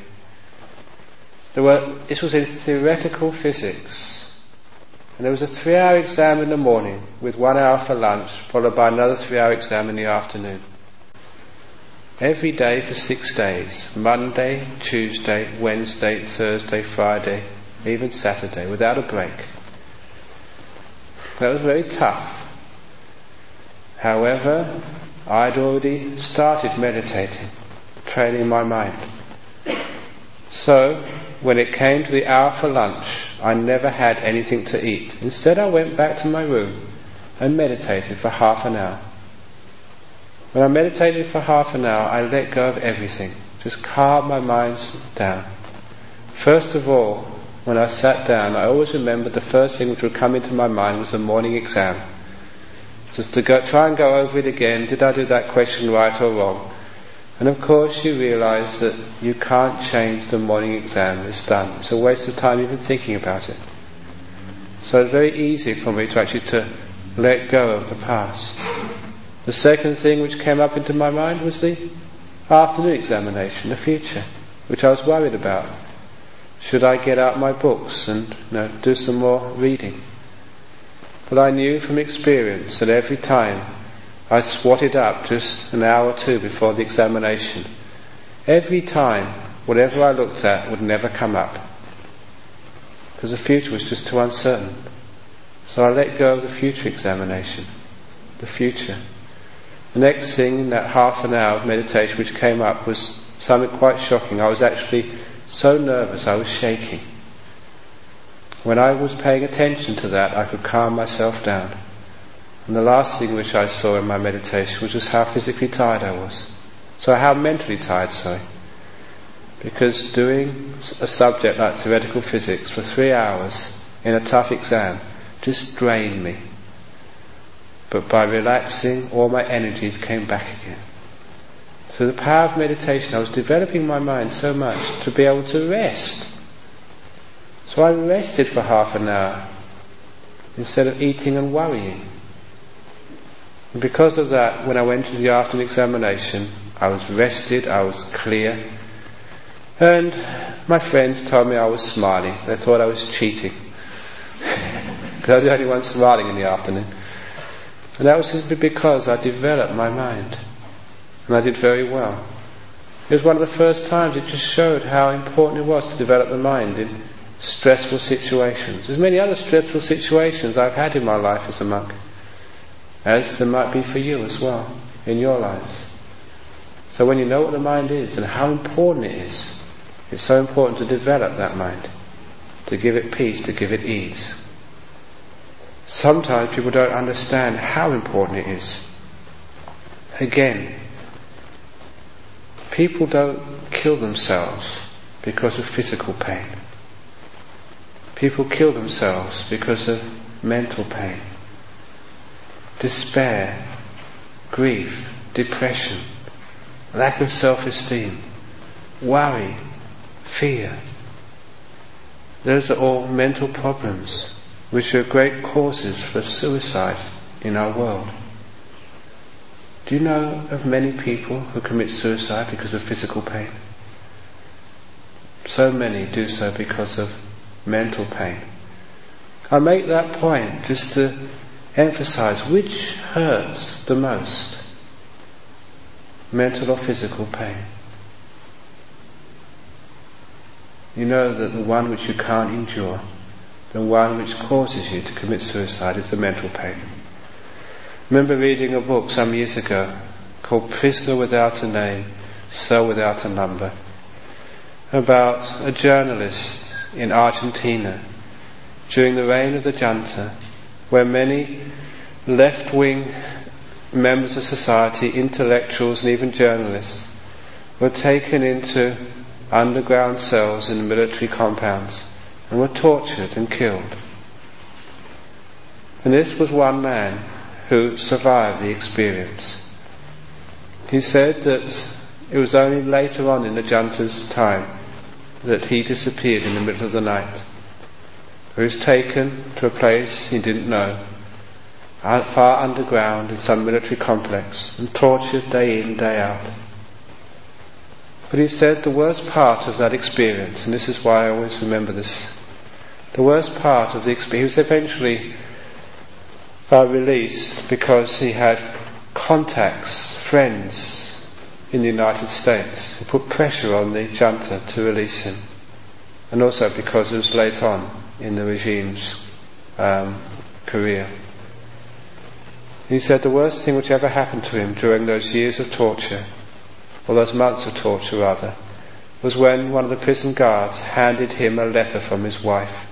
This was in theoretical physics. And there was a 3-hour exam in the morning with 1 hour for lunch, followed by another 3-hour exam in the afternoon. Every day for 6 days. Monday, Tuesday, Wednesday, Thursday, Friday, even Saturday, without a break. That was very tough. However, I'd already started meditating, training my mind. So, when it came to the hour for lunch, I never had anything to eat. Instead, I went back to my room and meditated for half an hour. When I meditated for half an hour, I let go of everything. Just calmed my mind down. First of all, when I sat down, I always remembered the first thing which would come into my mind was the morning exam. Just to try and go over it again. Did I do that question right or wrong? And of course you realise that you can't change the morning exam. It's done. It's a waste of time even thinking about it. So it's very easy for me to let go of the past. The second thing which came up into my mind was the afternoon examination, the future, which I was worried about. Should I get out my books and do some more reading? But I knew from experience that every time I swatted up just an hour or two before the examination, every time whatever I looked at would never come up, because the future was just too uncertain. So I let go of the future examination, the future. The next thing in that half an hour of meditation which came up was something quite shocking. I was actually so nervous, I was shaking. When I was paying attention to that, I could calm myself down. And the last thing which I saw in my meditation was just how physically tired I was. So how mentally tired, because doing a subject like theoretical physics for 3 hours in a tough exam just drained me. But by relaxing, all my energies came back again. Through the power of meditation, I was developing my mind so much to be able to rest. So I rested for half an hour instead of eating and worrying. And because of that, when I went to the afternoon examination, I was rested, I was clear. And my friends told me I was smiling. They thought I was cheating. Because I was the only one smiling in the afternoon. And that was simply because I developed my mind. And I did very well. It was one of the first times it just showed how important it was to develop the mind in stressful situations. There's many other stressful situations I've had in my life as a monk, as there might be for you as well, in your lives. So when you know what the mind is and how important it is, it's so important to develop that mind, to give it peace, to give it ease. Sometimes people don't understand how important it is. Again, people don't kill themselves because of physical pain. People kill themselves because of mental pain, despair, grief, depression, lack of self-esteem, worry, fear. Those are all mental problems which are great causes for suicide in our world. Do you know of many people who commit suicide because of physical pain? So many do so because of mental pain. I make that point just to emphasize which hurts the most, mental or physical pain. You know that the one which you can't endure, the one which causes you to commit suicide, is the mental pain. I remember reading a book some years ago called Prisoner Without a Name, Cell Without a Number, about a journalist in Argentina during the reign of the junta, where many left-wing members of society, intellectuals and even journalists were taken into underground cells in the military compounds and were tortured and killed. And this was one man who survived the experience. He said that it was only later on in the junta's time that he disappeared in the middle of the night. He was taken to a place he didn't know, far underground in some military complex, and tortured day in, day out. But he said the worst part of that experience, and this is why I always remember this, the worst part of the experience, he was eventually released because he had contacts, friends in the United States who put pressure on the junta to release him, and also because it was late on in the regime's career. He said the worst thing which ever happened to him during those years of torture, or those months of torture rather, was when one of the prison guards handed him a letter from his wife.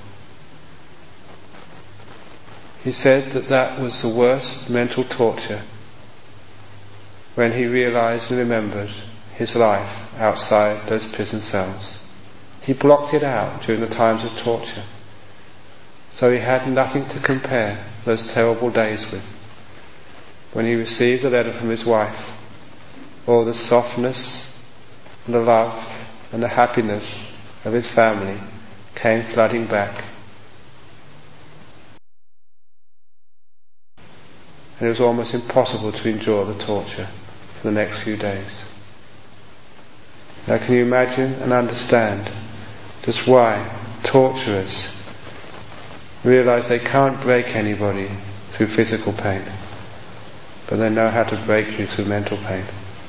He said that that was the worst mental torture, when he realized and remembered his life outside those prison cells. He blocked it out during the times of torture, so he had nothing to compare those terrible days with. When he received a letter from his wife, all the softness and the love and the happiness of his family came flooding back. And it was almost impossible to endure the torture for the next few days. Now can you imagine and understand just why torturers realize they can't break anybody through physical pain, but they know how to break you through mental pain.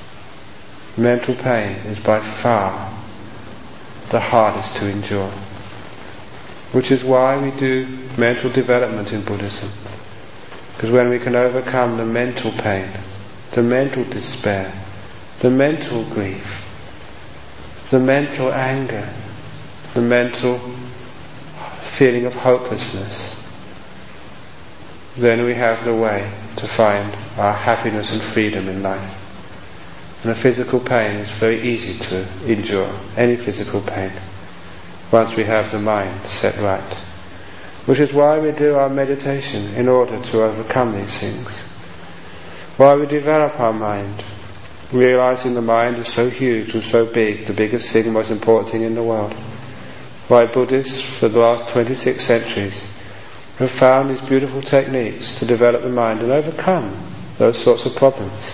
Mental pain is by far the hardest to endure, which is why we do mental development in Buddhism. Because when we can overcome the mental pain, the mental despair, the mental grief, the mental anger, the mental feeling of hopelessness, then we have the way to find our happiness and freedom in life. And the physical pain is very easy to endure, any physical pain, once we have the mind set right. Which is why we do our meditation, in order to overcome these things. Why we develop our mind, realizing the mind is so huge and so big, the biggest thing, most important thing in the world. Why Buddhists, for the last 26 centuries, have found these beautiful techniques to develop the mind and overcome those sorts of problems.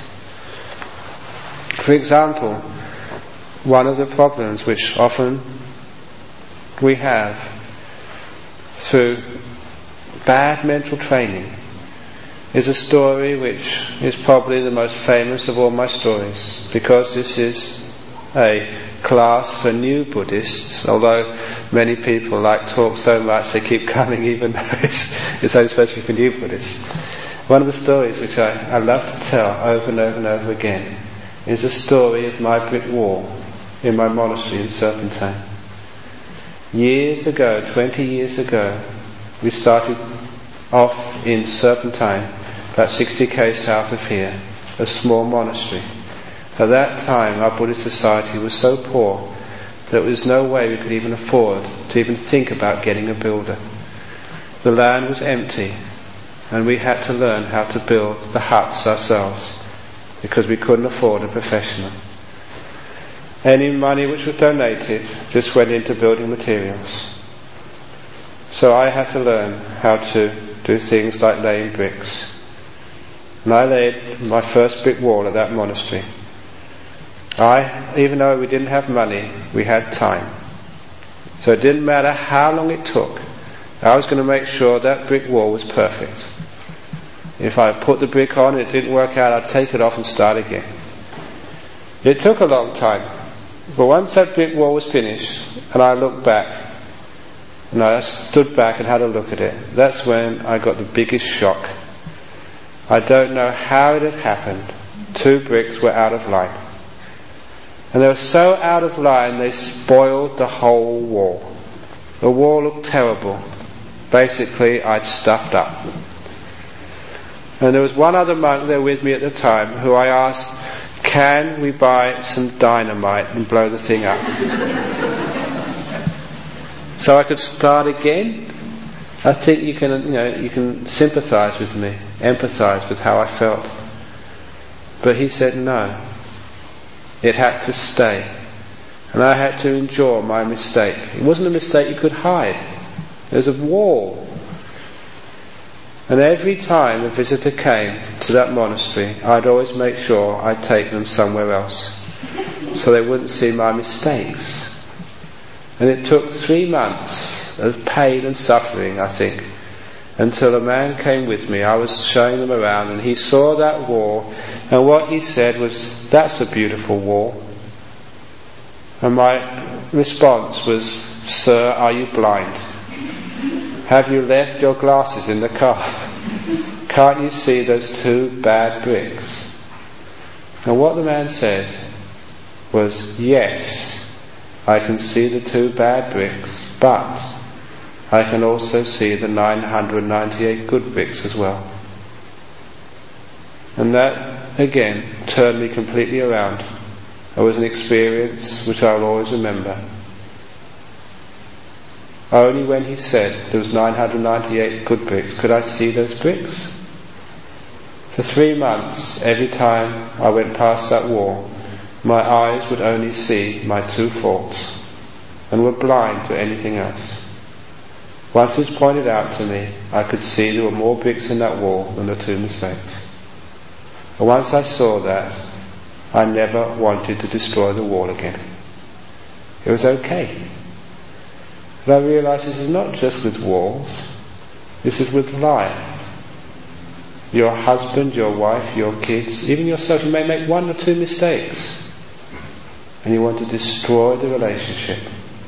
For example, one of the problems which often we have through bad mental training is a story which is probably the most famous of all my stories, because this is a class for new Buddhists, although many people like talk so much they keep coming even though it's only especially for new Buddhists. One of the stories which I love to tell over and over and over again is a story of my brick wall in my monastery in Serpentine. Years ago, 20 years ago, we started off in Serpentine, about 60 south of here, a small monastery. At that time our Buddhist society was so poor that there was no way we could even afford to even think about getting a builder. The land was empty and we had to learn how to build the huts ourselves because we couldn't afford a professional. Any money which was donated just went into building materials. So I had to learn how to do things like laying bricks. And I laid my first brick wall at that monastery. Even though we didn't have money, we had time. So it didn't matter how long it took, I was going to make sure that brick wall was perfect. If I put the brick on and it didn't work out, I'd take it off and start again. It took a long time, but once that brick wall was finished and I looked back, and I stood back and had a look at it, that's when I got the biggest shock. I don't know how it had happened. 2 bricks were out of line. And they were so out of line they spoiled the whole wall. The wall looked terrible. Basically, I'd stuffed up. And there was one other monk there with me at the time who I asked, can we buy some dynamite and blow the thing up? So I could start again. I think you can sympathise with me, empathise with how I felt. But he said no. It had to stay. And I had to endure my mistake. It wasn't a mistake you could hide. There was a wall. And every time a visitor came to that monastery, I'd always make sure I'd take them somewhere else, so they wouldn't see my mistakes. And it took 3 months of pain and suffering, I think, until a man came with me. I was showing them around and he saw that wall, and what he said was, that's a beautiful wall. And my response was, sir, are you blind? Have you left your glasses in the car? Can't you see those 2 bad bricks? And what the man said was, yes, I can see the 2 bad bricks, but I can also see the 998 good bricks as well. And that, again, turned me completely around. It was an experience which I will always remember. Only when he said there was 998 good bricks could I see those bricks. For 3 months, every time I went past that wall, my eyes would only see my 2 faults and were blind to anything else. Once it was pointed out to me, I could see there were more bricks in that wall than the 2 mistakes. And once I saw that, I never wanted to destroy the wall again. It was okay. But I realised this is not just with walls, this is with life. your husband, your wife, your kids, even yourself, you may make 1 or 2 mistakes and you want to destroy the relationship.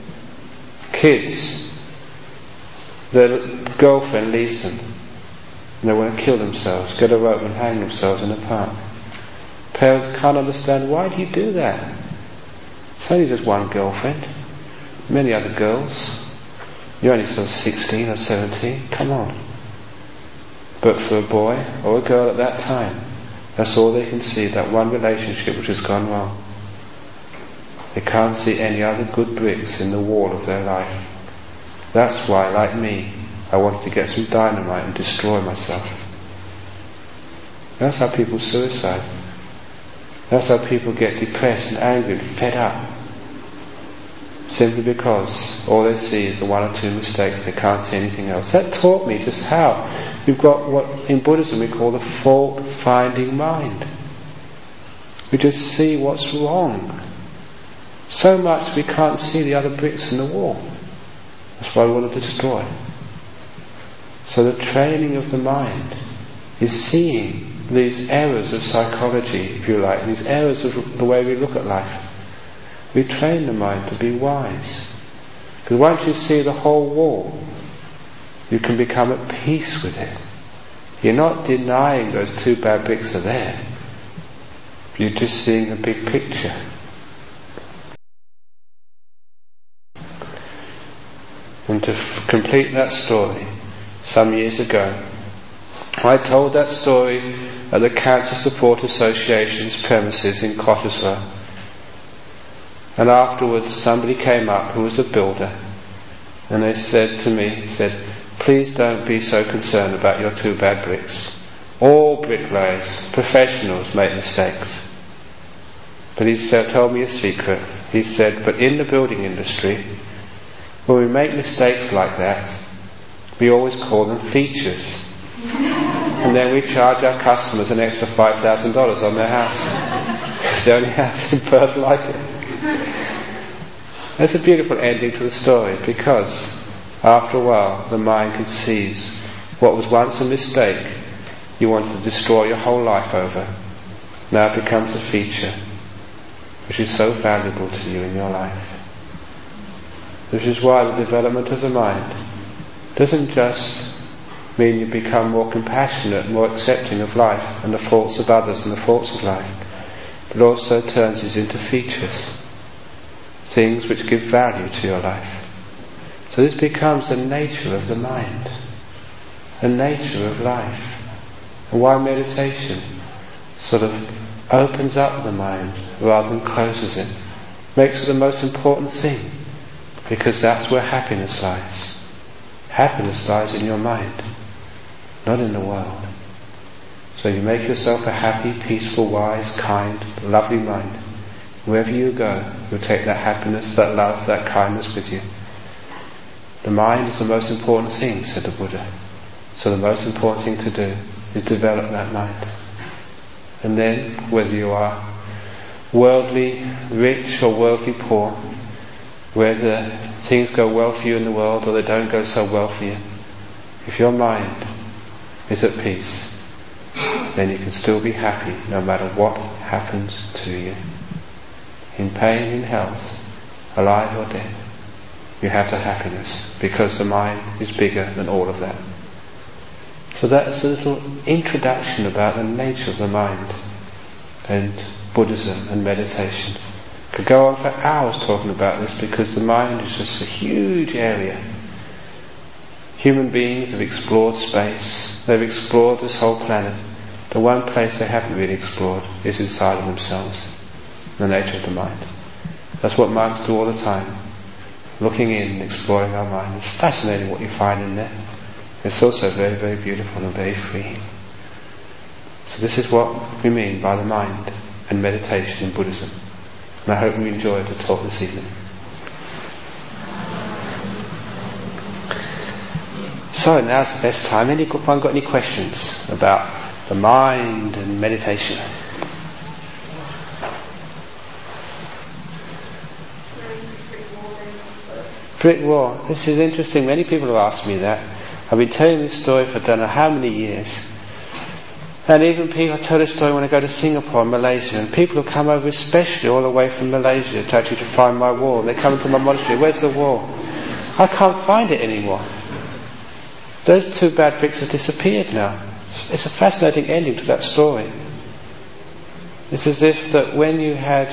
Kids, their girlfriend leaves them and they want to kill themselves, get a rope and hang themselves in a park. Parents can't understand, why do you do that? It's only just one girlfriend, many other girls. You're only sort of 16 or 17, come on. But for a boy or a girl at that time, that's all they can see, that one relationship which has gone wrong. They can't see any other good bricks in the wall of their life. That's why, like me, I wanted to get some dynamite and destroy myself. That's how people suicide. That's how people get depressed and angry and fed up. Simply because all they see is the 1 or 2 mistakes, they can't see anything else. That taught me just how we've got what in Buddhism we call the fault-finding mind. We just see what's wrong. So much we can't see the other bricks in the wall. That's why we want to destroy. So the training of the mind is seeing these errors of psychology, if you like, these errors of the way we look at life. We train the mind to be wise. Because once you see the whole wall, you can become at peace with it. You're not denying those 2 bad bricks are there. You're just seeing the big picture. And to complete that story, some years ago, I told that story at the Cancer Support Association's premises in Kottesloe. And afterwards somebody came up who was a builder and they said to me, please don't be so concerned about your 2 bad bricks. All bricklayers, professionals, make mistakes. But he told me a secret. He said, but in the building industry, when we make mistakes like that, we always call them features. And then we charge our customers an extra $5,000 on their house. It's the only house in Perth like it. That's a beautiful ending to the story, because after a while the mind conceives what was once a mistake you wanted to destroy your whole life over, now it becomes a feature which is so valuable to you in your life. Which is why the development of the mind doesn't just mean you become more compassionate, more accepting of life and the faults of others and the faults of life, but also turns it into features, things which give value to your life. So this becomes the nature of the mind, the nature of life. And why meditation sort of opens up the mind rather than closes it, makes it the most important thing, because that's where happiness lies. Happiness lies in your mind, not in the world. So you make yourself a happy, peaceful, wise, kind, lovely mind. Wherever you go, you'll take that happiness, that love, that kindness with you. The mind is the most important thing, said the Buddha. So the most important thing to do is develop that mind. And then, whether you are worldly rich or worldly poor, whether things go well for you in the world or they don't go so well for you, if your mind is at peace, then you can still be happy no matter what happens to you. In pain, in health, alive or dead, you have the happiness, because the mind is bigger than all of that. So that's a little introduction about the nature of the mind and Buddhism and meditation. Could go on for hours talking about this, because the mind is just a huge area. Human beings have explored space, they've explored this whole planet. The one place they haven't really explored is inside of themselves, the nature of the mind. That's what monks do all the time, looking in and exploring our mind. It's fascinating what you find in there. It's also very, very beautiful and very freeing. So this is what we mean by the mind and meditation in Buddhism. And I hope you enjoyed the talk this evening. So now's the best time. Anyone got any questions about the mind and meditation? Brick wall. This is interesting. Many people have asked me that. I've been telling this story for I don't know how many years. And even people, I told a story when I go to Singapore and Malaysia, and people have come over especially all the way from Malaysia to actually to find my wall. They come into my monastery, where's the wall? I can't find it anymore. Those 2 bad bricks have disappeared now. It's a fascinating ending to that story. It's as if that when you had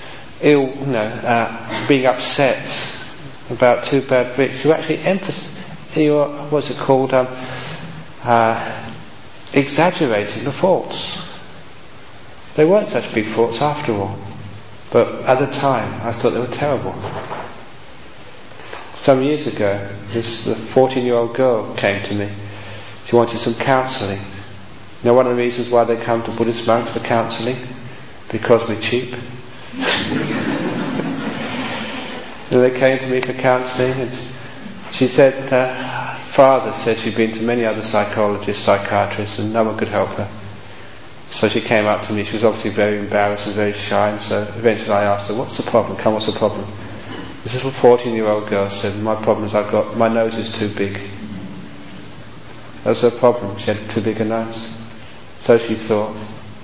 being upset about 2 bad bricks, you actually exaggerating the faults. They weren't such big faults after all, but at the time I thought they were terrible. Some years ago, this 14-year-old girl came to me. She wanted some counselling. One of the reasons why they come to Buddhist monks for counselling, because we're cheap. And they came to me for counselling, and she said her father said she'd been to many other psychologists, psychiatrists, and no one could help her. So she came up to me. She was obviously very embarrassed and very shy, and so eventually I asked her, what's the problem? What's the problem? This little 14-year-old girl said, my problem is my nose is too big. That was her problem. She had too big a nose. So she thought.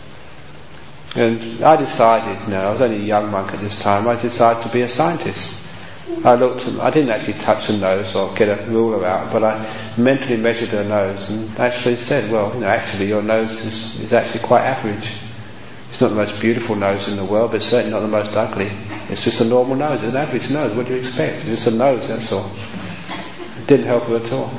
And I decided, I was only a young monk at this time, I decided to be a scientist. I didn't actually touch her nose or get a ruler out, but I mentally measured her nose and actually said, actually your nose is actually quite average. It's not the most beautiful nose in the world, but it's certainly not the most ugly. It's just a normal nose, it's an average nose. What do you expect? It's just a nose, that's all. It didn't help her at all.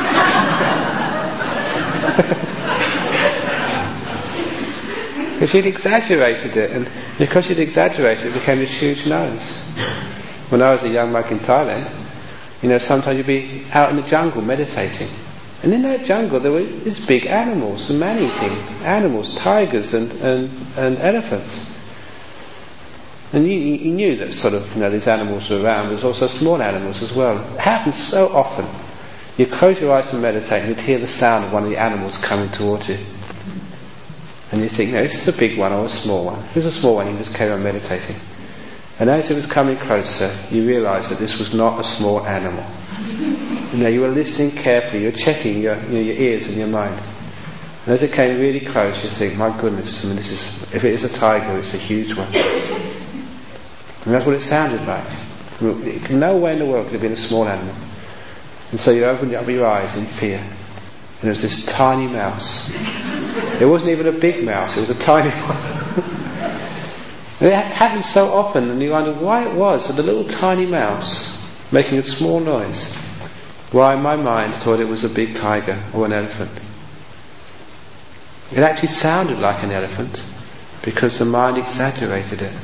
Because she'd exaggerated it, and because she'd exaggerated it became this huge nose. When I was a young monk in Thailand, sometimes you'd be out in the jungle meditating, and in that jungle there were these big animals, the man-eating animals, tigers and elephants. And you knew that these animals were around, but there's also small animals as well. It happens so often. You close your eyes to meditate and you'd hear the sound of one of the animals coming towards you. And you think, is this a big one or a small one? If it was a small one, you just carry on meditating. And as it was coming closer, you realised that this was not a small animal. You were listening carefully, you were checking your ears and your mind. And as it came really close, you think, my goodness, if it is a tiger, it's a huge one. And that's what it sounded like. No way in the world could it have been a small animal. And so you opened up your eyes in fear. And there was this tiny mouse. It wasn't even a big mouse, it was a tiny one. And it happened so often, and you wonder why it was that the little tiny mouse, making a small noise, why my mind thought it was a big tiger or an elephant. It actually sounded like an elephant because the mind exaggerated it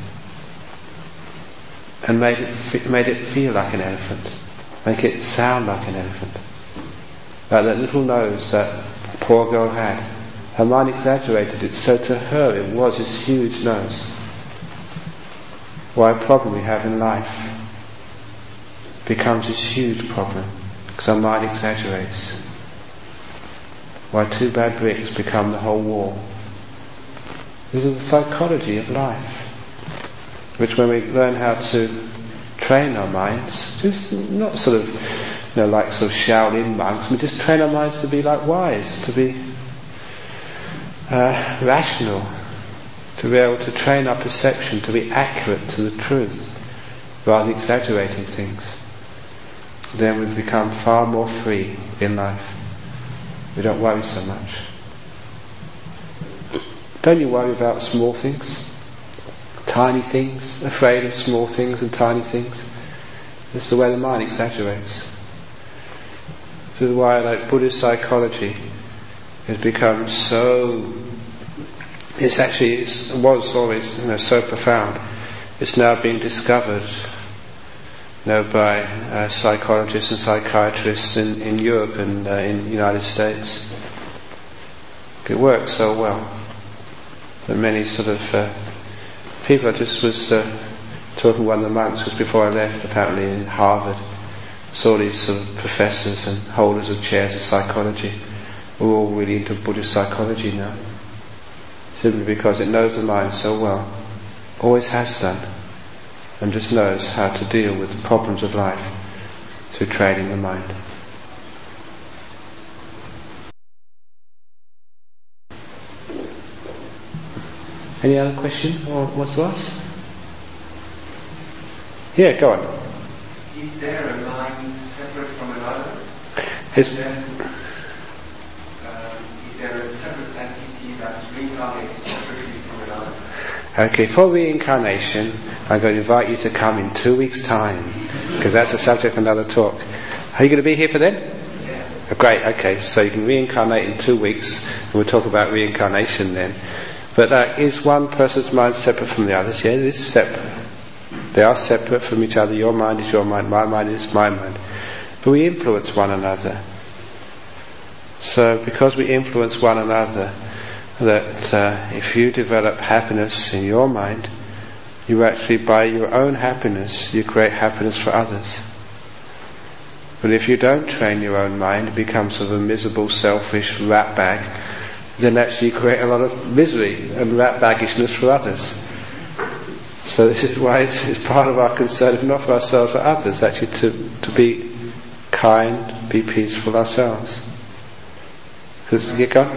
and made it feel like an elephant, make it sound like an elephant. Like that little nose that poor girl had, her mind exaggerated it, so to her it was this huge nose. Why a problem we have in life becomes this huge problem because our mind exaggerates. Why 2 bad bricks become the whole wall. This is the psychology of life, which when we learn how to train our minds, just not like Shaolin monks, we just train our minds to be like wise, to be rational, to be able to train our perception to be accurate to the truth rather than exaggerating things. Then we become far more free in life. We don't worry so much. Don't you worry about small things? Tiny things? Afraid of small things and tiny things? This is the way the mind exaggerates. This is why Buddhist psychology has become so... it was always so profound. It's now being discovered by psychologists and psychiatrists in Europe and in the United States. It works so well that many people. I just was talking to one of the monks just before I left, apparently in Harvard. Saw these professors and holders of chairs of psychology who are all really into Buddhist psychology now. Simply because it knows the mind so well, always has done, and just knows how to deal with the problems of life through training the mind. Any other question or what's to ask? Yeah, go on. Is there a mind separate from another? Is there a separate entity that reincarnates separately from another? Okay, for reincarnation, I'm going to invite you to come in 2 weeks' time, because that's the subject of another talk. Are you going to be here for then? Yeah. Oh, great, okay, so you can reincarnate in 2 weeks, and we'll talk about reincarnation then. But is one person's mind separate from the others? Yeah, it is separate. They are separate from each other. Your mind is your mind, my mind is my mind. But we influence one another. So because we influence one another, that if you develop happiness in your mind, you actually, by your own happiness, you create happiness for others. But if you don't train your own mind, it becomes sort of a miserable, selfish rat bag, then actually you create a lot of misery and rat baggishness for others. So this is why it's part of our concern, if not for ourselves, for others, actually to be kind, be peaceful ourselves. Because you go.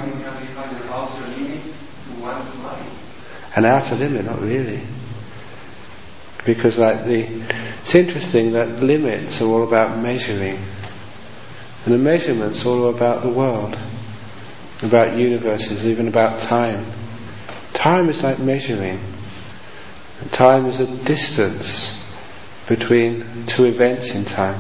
An outer limit, not really. Because it's interesting that limits are all about measuring. And the measurements are all about the world, about universes, even about time. Time is like measuring. Time is a distance between two events in time.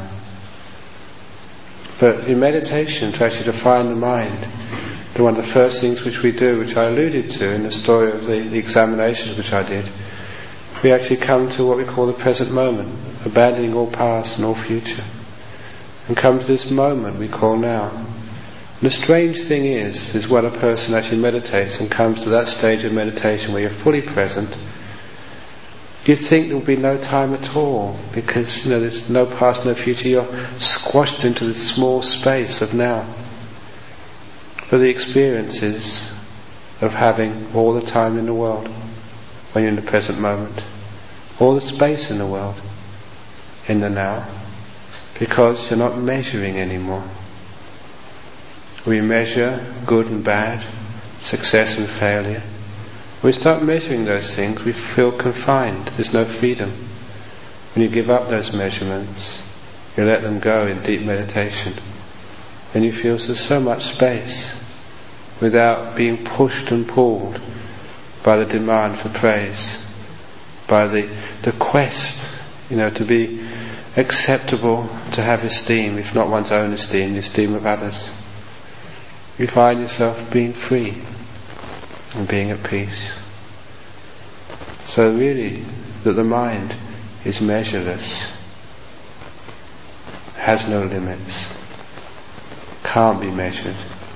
But in meditation, to actually define the mind, one of the first things which we do, which I alluded to in the story of the examinations which I did, we actually come to what we call the present moment, abandoning all past and all future, and come to this moment we call now. And the strange thing is when a person actually meditates and comes to that stage of meditation where you're fully present, you'd think there will be no time at all, because there's no past, no future. You're squashed into this small space of now. But the experience is of having all the time in the world when you're in the present moment, all the space in the world in the now, because you're not measuring anymore. We measure good and bad, success and failure. When we start measuring those things, we feel confined. There's no freedom. When you give up those measurements, you let them go in deep meditation, and you feel there's so much space without being pushed and pulled by the demand for praise, by the quest, to be acceptable, to have esteem, if not one's own esteem, the esteem of others. You find yourself being free and being at peace. So really, that the mind is measureless, has no limits, can't be measured.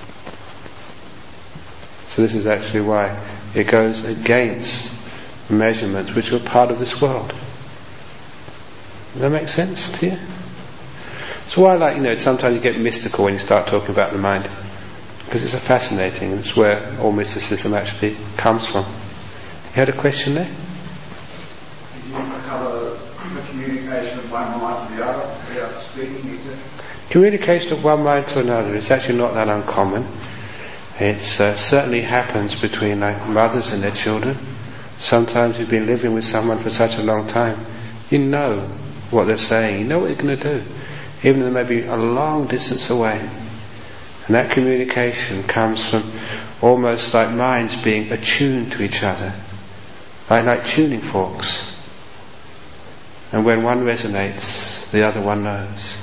So this is actually why it goes against measurements which are part of this world. Does that make sense to you? So why, sometimes you get mystical when you start talking about the mind, because it's fascinating, and it's where all mysticism actually comes from. You had a question there? Did you cover the communication of one mind to the other without speaking, etc.? Communication of one mind to another is actually not that uncommon. It certainly happens between mothers and their children. Sometimes you've been living with someone for such a long time, you know what they're saying, you know what they're going to do, even though they may be a long distance away. And that communication comes from almost like minds being attuned to each other, like tuning forks. And when one resonates, the other one knows.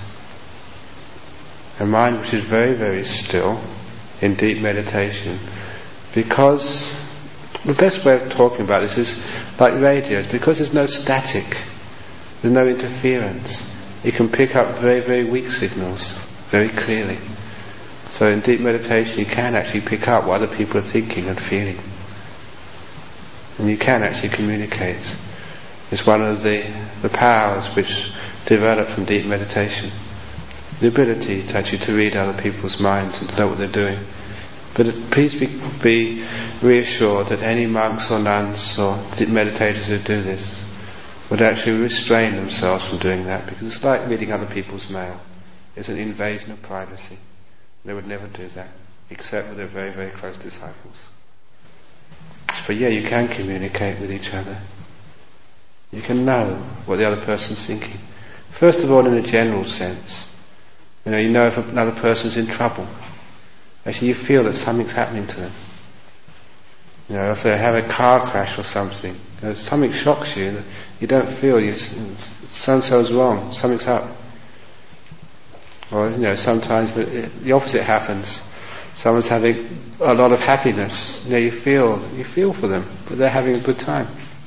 A mind which is very, very still, in deep meditation, because the best way of talking about this is like radios, because there's no static, there's no interference. You can pick up very, very weak signals very clearly. So in deep meditation you can actually pick up what other people are thinking and feeling. And you can actually communicate. It's one of the powers which develop from deep meditation. The ability to actually read other people's minds and to know what they're doing. But please be reassured that any monks or nuns or meditators who do this would actually restrain themselves from doing that, because it's like reading other people's mail. It's an invasion of privacy. They would never do that, except with their very, very close disciples. But yeah, you can communicate with each other. You can know what the other person's thinking. First of all, in a general sense. You know if another person's in trouble. Actually, you feel that something's happening to them. If they have a car crash or something, something shocks you, you don't feel so-and-so's wrong, something's up. Or, sometimes the opposite happens. Someone's having a lot of happiness. You feel for them, that they're having a good time.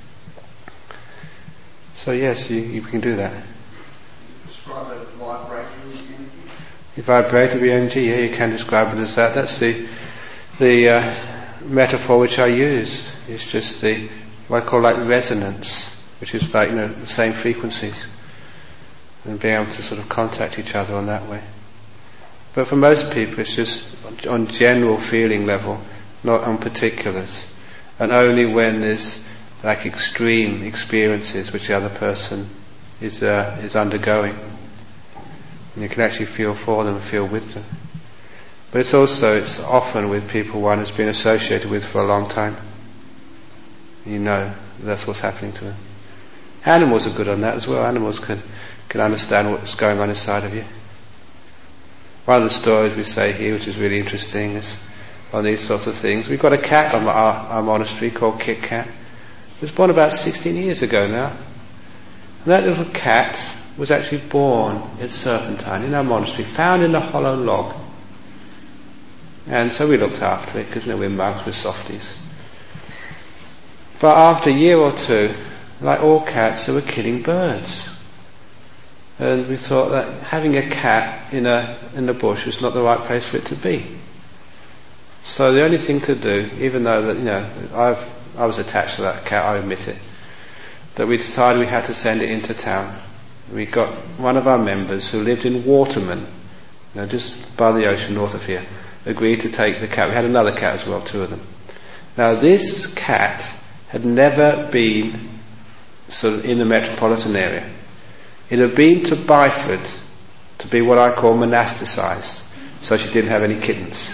So yes, you can do that. Describe it as vibratory energy. Vibratory energy, yeah, you can describe it as that. That's the metaphor which I use. It's just what I call like resonance, which is like the same frequencies, and being able to sort of contact each other on that way. But for most people, it's just on general feeling level, not on particulars, and only when there's like extreme experiences which the other person is undergoing, and you can actually feel for them and feel with them. But it's often with people one has been associated with for a long time. That's what's happening to them. Animals are good on that as well. Animals can understand what's going on inside of you. One of the stories we say here, which is really interesting, is on these sorts of things. We've got a cat on our monastery called Kit Kat. It was born about 16 years ago now. And that little cat was actually born at Serpentine in our monastery, found in a hollow log. And so we looked after it, because we're monks, we're softies. But after a year or two, like all cats, they were killing birds. And we thought that having a cat in the bush was not the right place for it to be. So the only thing to do, even though that I was attached to that cat, I admit it, that we decided we had to send it into town. We got one of our members who lived in Waterman, just by the ocean north of here, agreed to take the cat. We had another cat as well, 2 of them. Now this cat had never been sort of in the metropolitan area. It had been to Byford to be what I call monasticized, so she didn't have any kittens.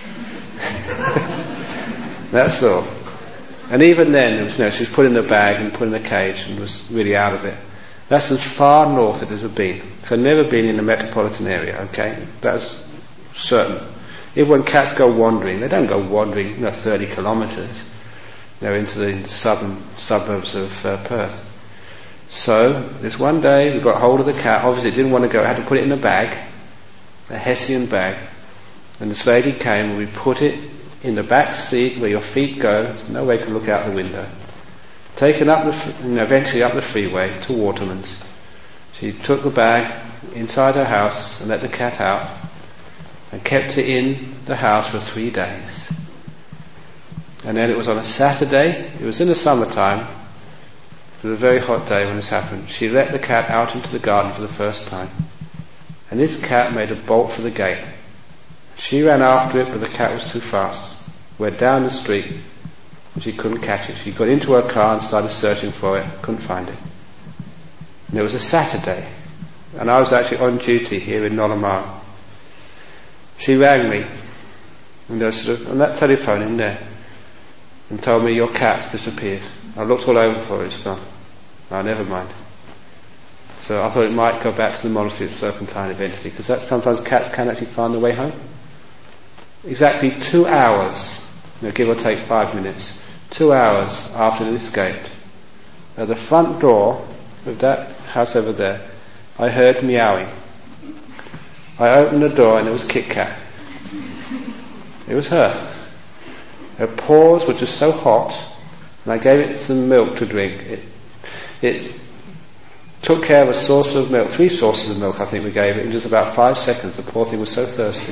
That's all. And even then, she was put in a bag and put in a cage and was really out of it. That's as far north as it has been. So never been in the metropolitan area, okay? That's certain. Even when cats go wandering, they don't go wandering 30 kilometres. They're into the southern suburbs of Perth. So, this one day we got hold of the cat. Obviously it didn't want to go, I had to put it in a bag, a Hessian bag. And this lady came and we put it in the back seat where your feet go. There's no way you can look out the window. Taken up eventually up the freeway to Waterman's. She took the bag inside her house and let the cat out and kept it in the house for 3 days. And then it was on a Saturday, it was in the summertime, it was a very hot day when this happened. She let the cat out into the garden for the first time. And this cat made a bolt for the gate. She ran after it, but the cat was too fast. Went down the street, and she couldn't catch it. She got into her car and started searching for it, couldn't find it. And it was a Saturday, and I was actually on duty here in Nollamara. She rang me, and there was sort of on that telephone in there, and told me, your cat's disappeared. I looked all over for it, it's gone. Oh, never mind. So I thought it might go back to the monastery at Serpentine eventually, because that sometimes cats can actually find their way home. Exactly 2 hours, give or take 5 minutes, 2 hours after it escaped, at the front door of that house over there, I heard meowing. I opened the door and it was Kit Kat. It was her. Her paws were just so hot, and I gave it some milk to drink. It took care of a source of milk, 3 sources of milk I think we gave it in just about 5 seconds. The poor thing was so thirsty.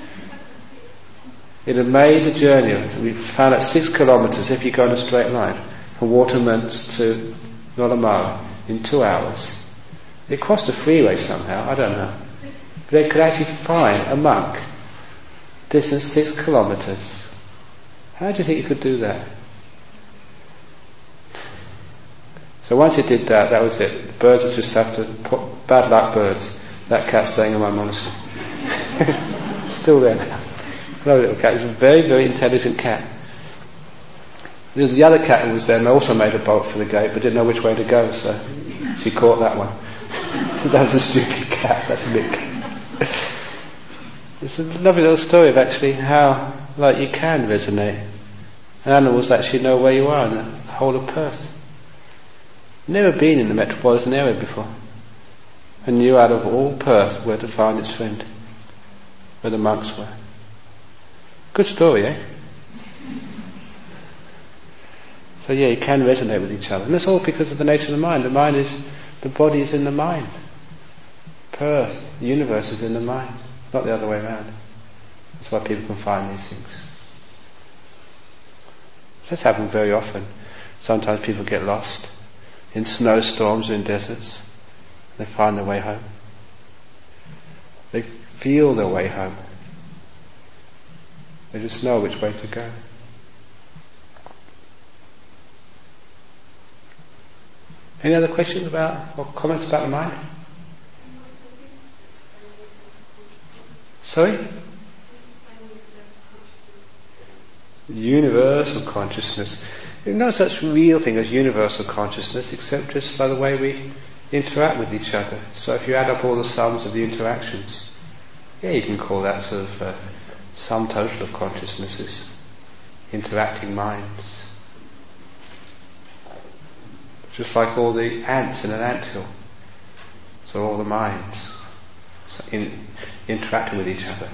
It had made the journey, we found out 6 kilometres if you go in a straight line, from Watermans to Nollamara in 2 hours. It crossed the freeway somehow, I don't know. But they could actually find a monk, distance 6 kilometres. How do you think you could do that? So once it did that, that was it. The birds would just have to put, bad luck birds. That cat's staying in my monastery. Still there now. Hello little cat. It's a very, very intelligent cat. The other cat who was there also made a bolt for the gate, but didn't know which way to go, so she caught that one. That was a stupid cat. That's a big cat. It's a lovely little story of actually how, like, you can resonate. And animals actually know where you are in the whole of Perth. Never been in the metropolitan area before, and knew out of all Perth where to find its friend, where the monks were. Good story, eh? So yeah, you can resonate with each other, and that's all because of the nature of the mind. The body is in the mind. Perth, the universe is in the mind, not the other way around. That's why people can find these things. This happens very often. Sometimes people get lost in snowstorms or in deserts. They find their way home. They feel their way home. They just know which way to go. Any other questions about or comments about the mind? Sorry? Universal consciousness. There's no such real thing as universal consciousness except just by the way we interact with each other. So if you add up all the sums of the interactions, yeah, you can call that sort of sum total of consciousnesses, interacting minds. Just like all the ants in an anthill. So all the minds interacting with each other.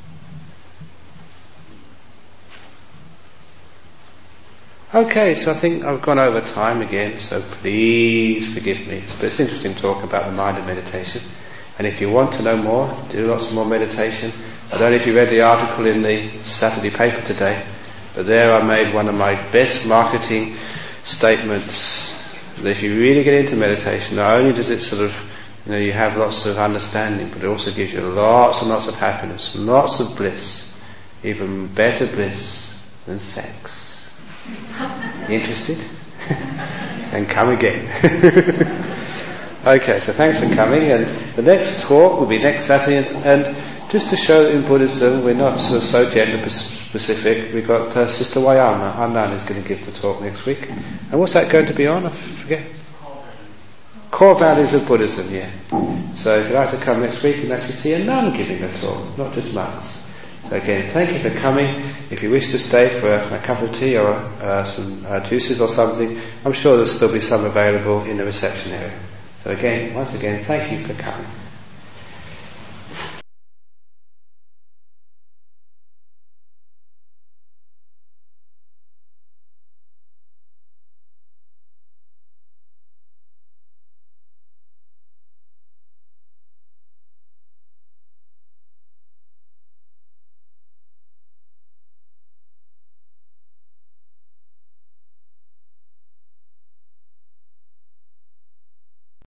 Okay, so I think I've gone over time again, so please forgive me. But it's interesting talk about the mind and meditation. And if you want to know more, do lots more meditation. I don't know if you read the article in the Saturday paper today, but there I made one of my best marketing statements. That if you really get into meditation, not only does it sort of, you have lots of understanding, but it also gives you lots and lots of happiness, lots of bliss, even better bliss than sex. Interested? Then come again. Okay, so thanks for coming, and the next talk will be next Saturday, and just to show that in Buddhism we're not so gender specific, we've got Sister Wayama, our nun, is going to give the talk next week. And what's that going to be on? I forget. Core values of Buddhism, yeah. So if you'd like to come next week and actually see a nun giving a talk, not just monks. So again, thank you for coming. If you wish to stay for a cup of tea or some juices or something, I'm sure there'll still be some available in the reception area. So again, once again, thank you for coming.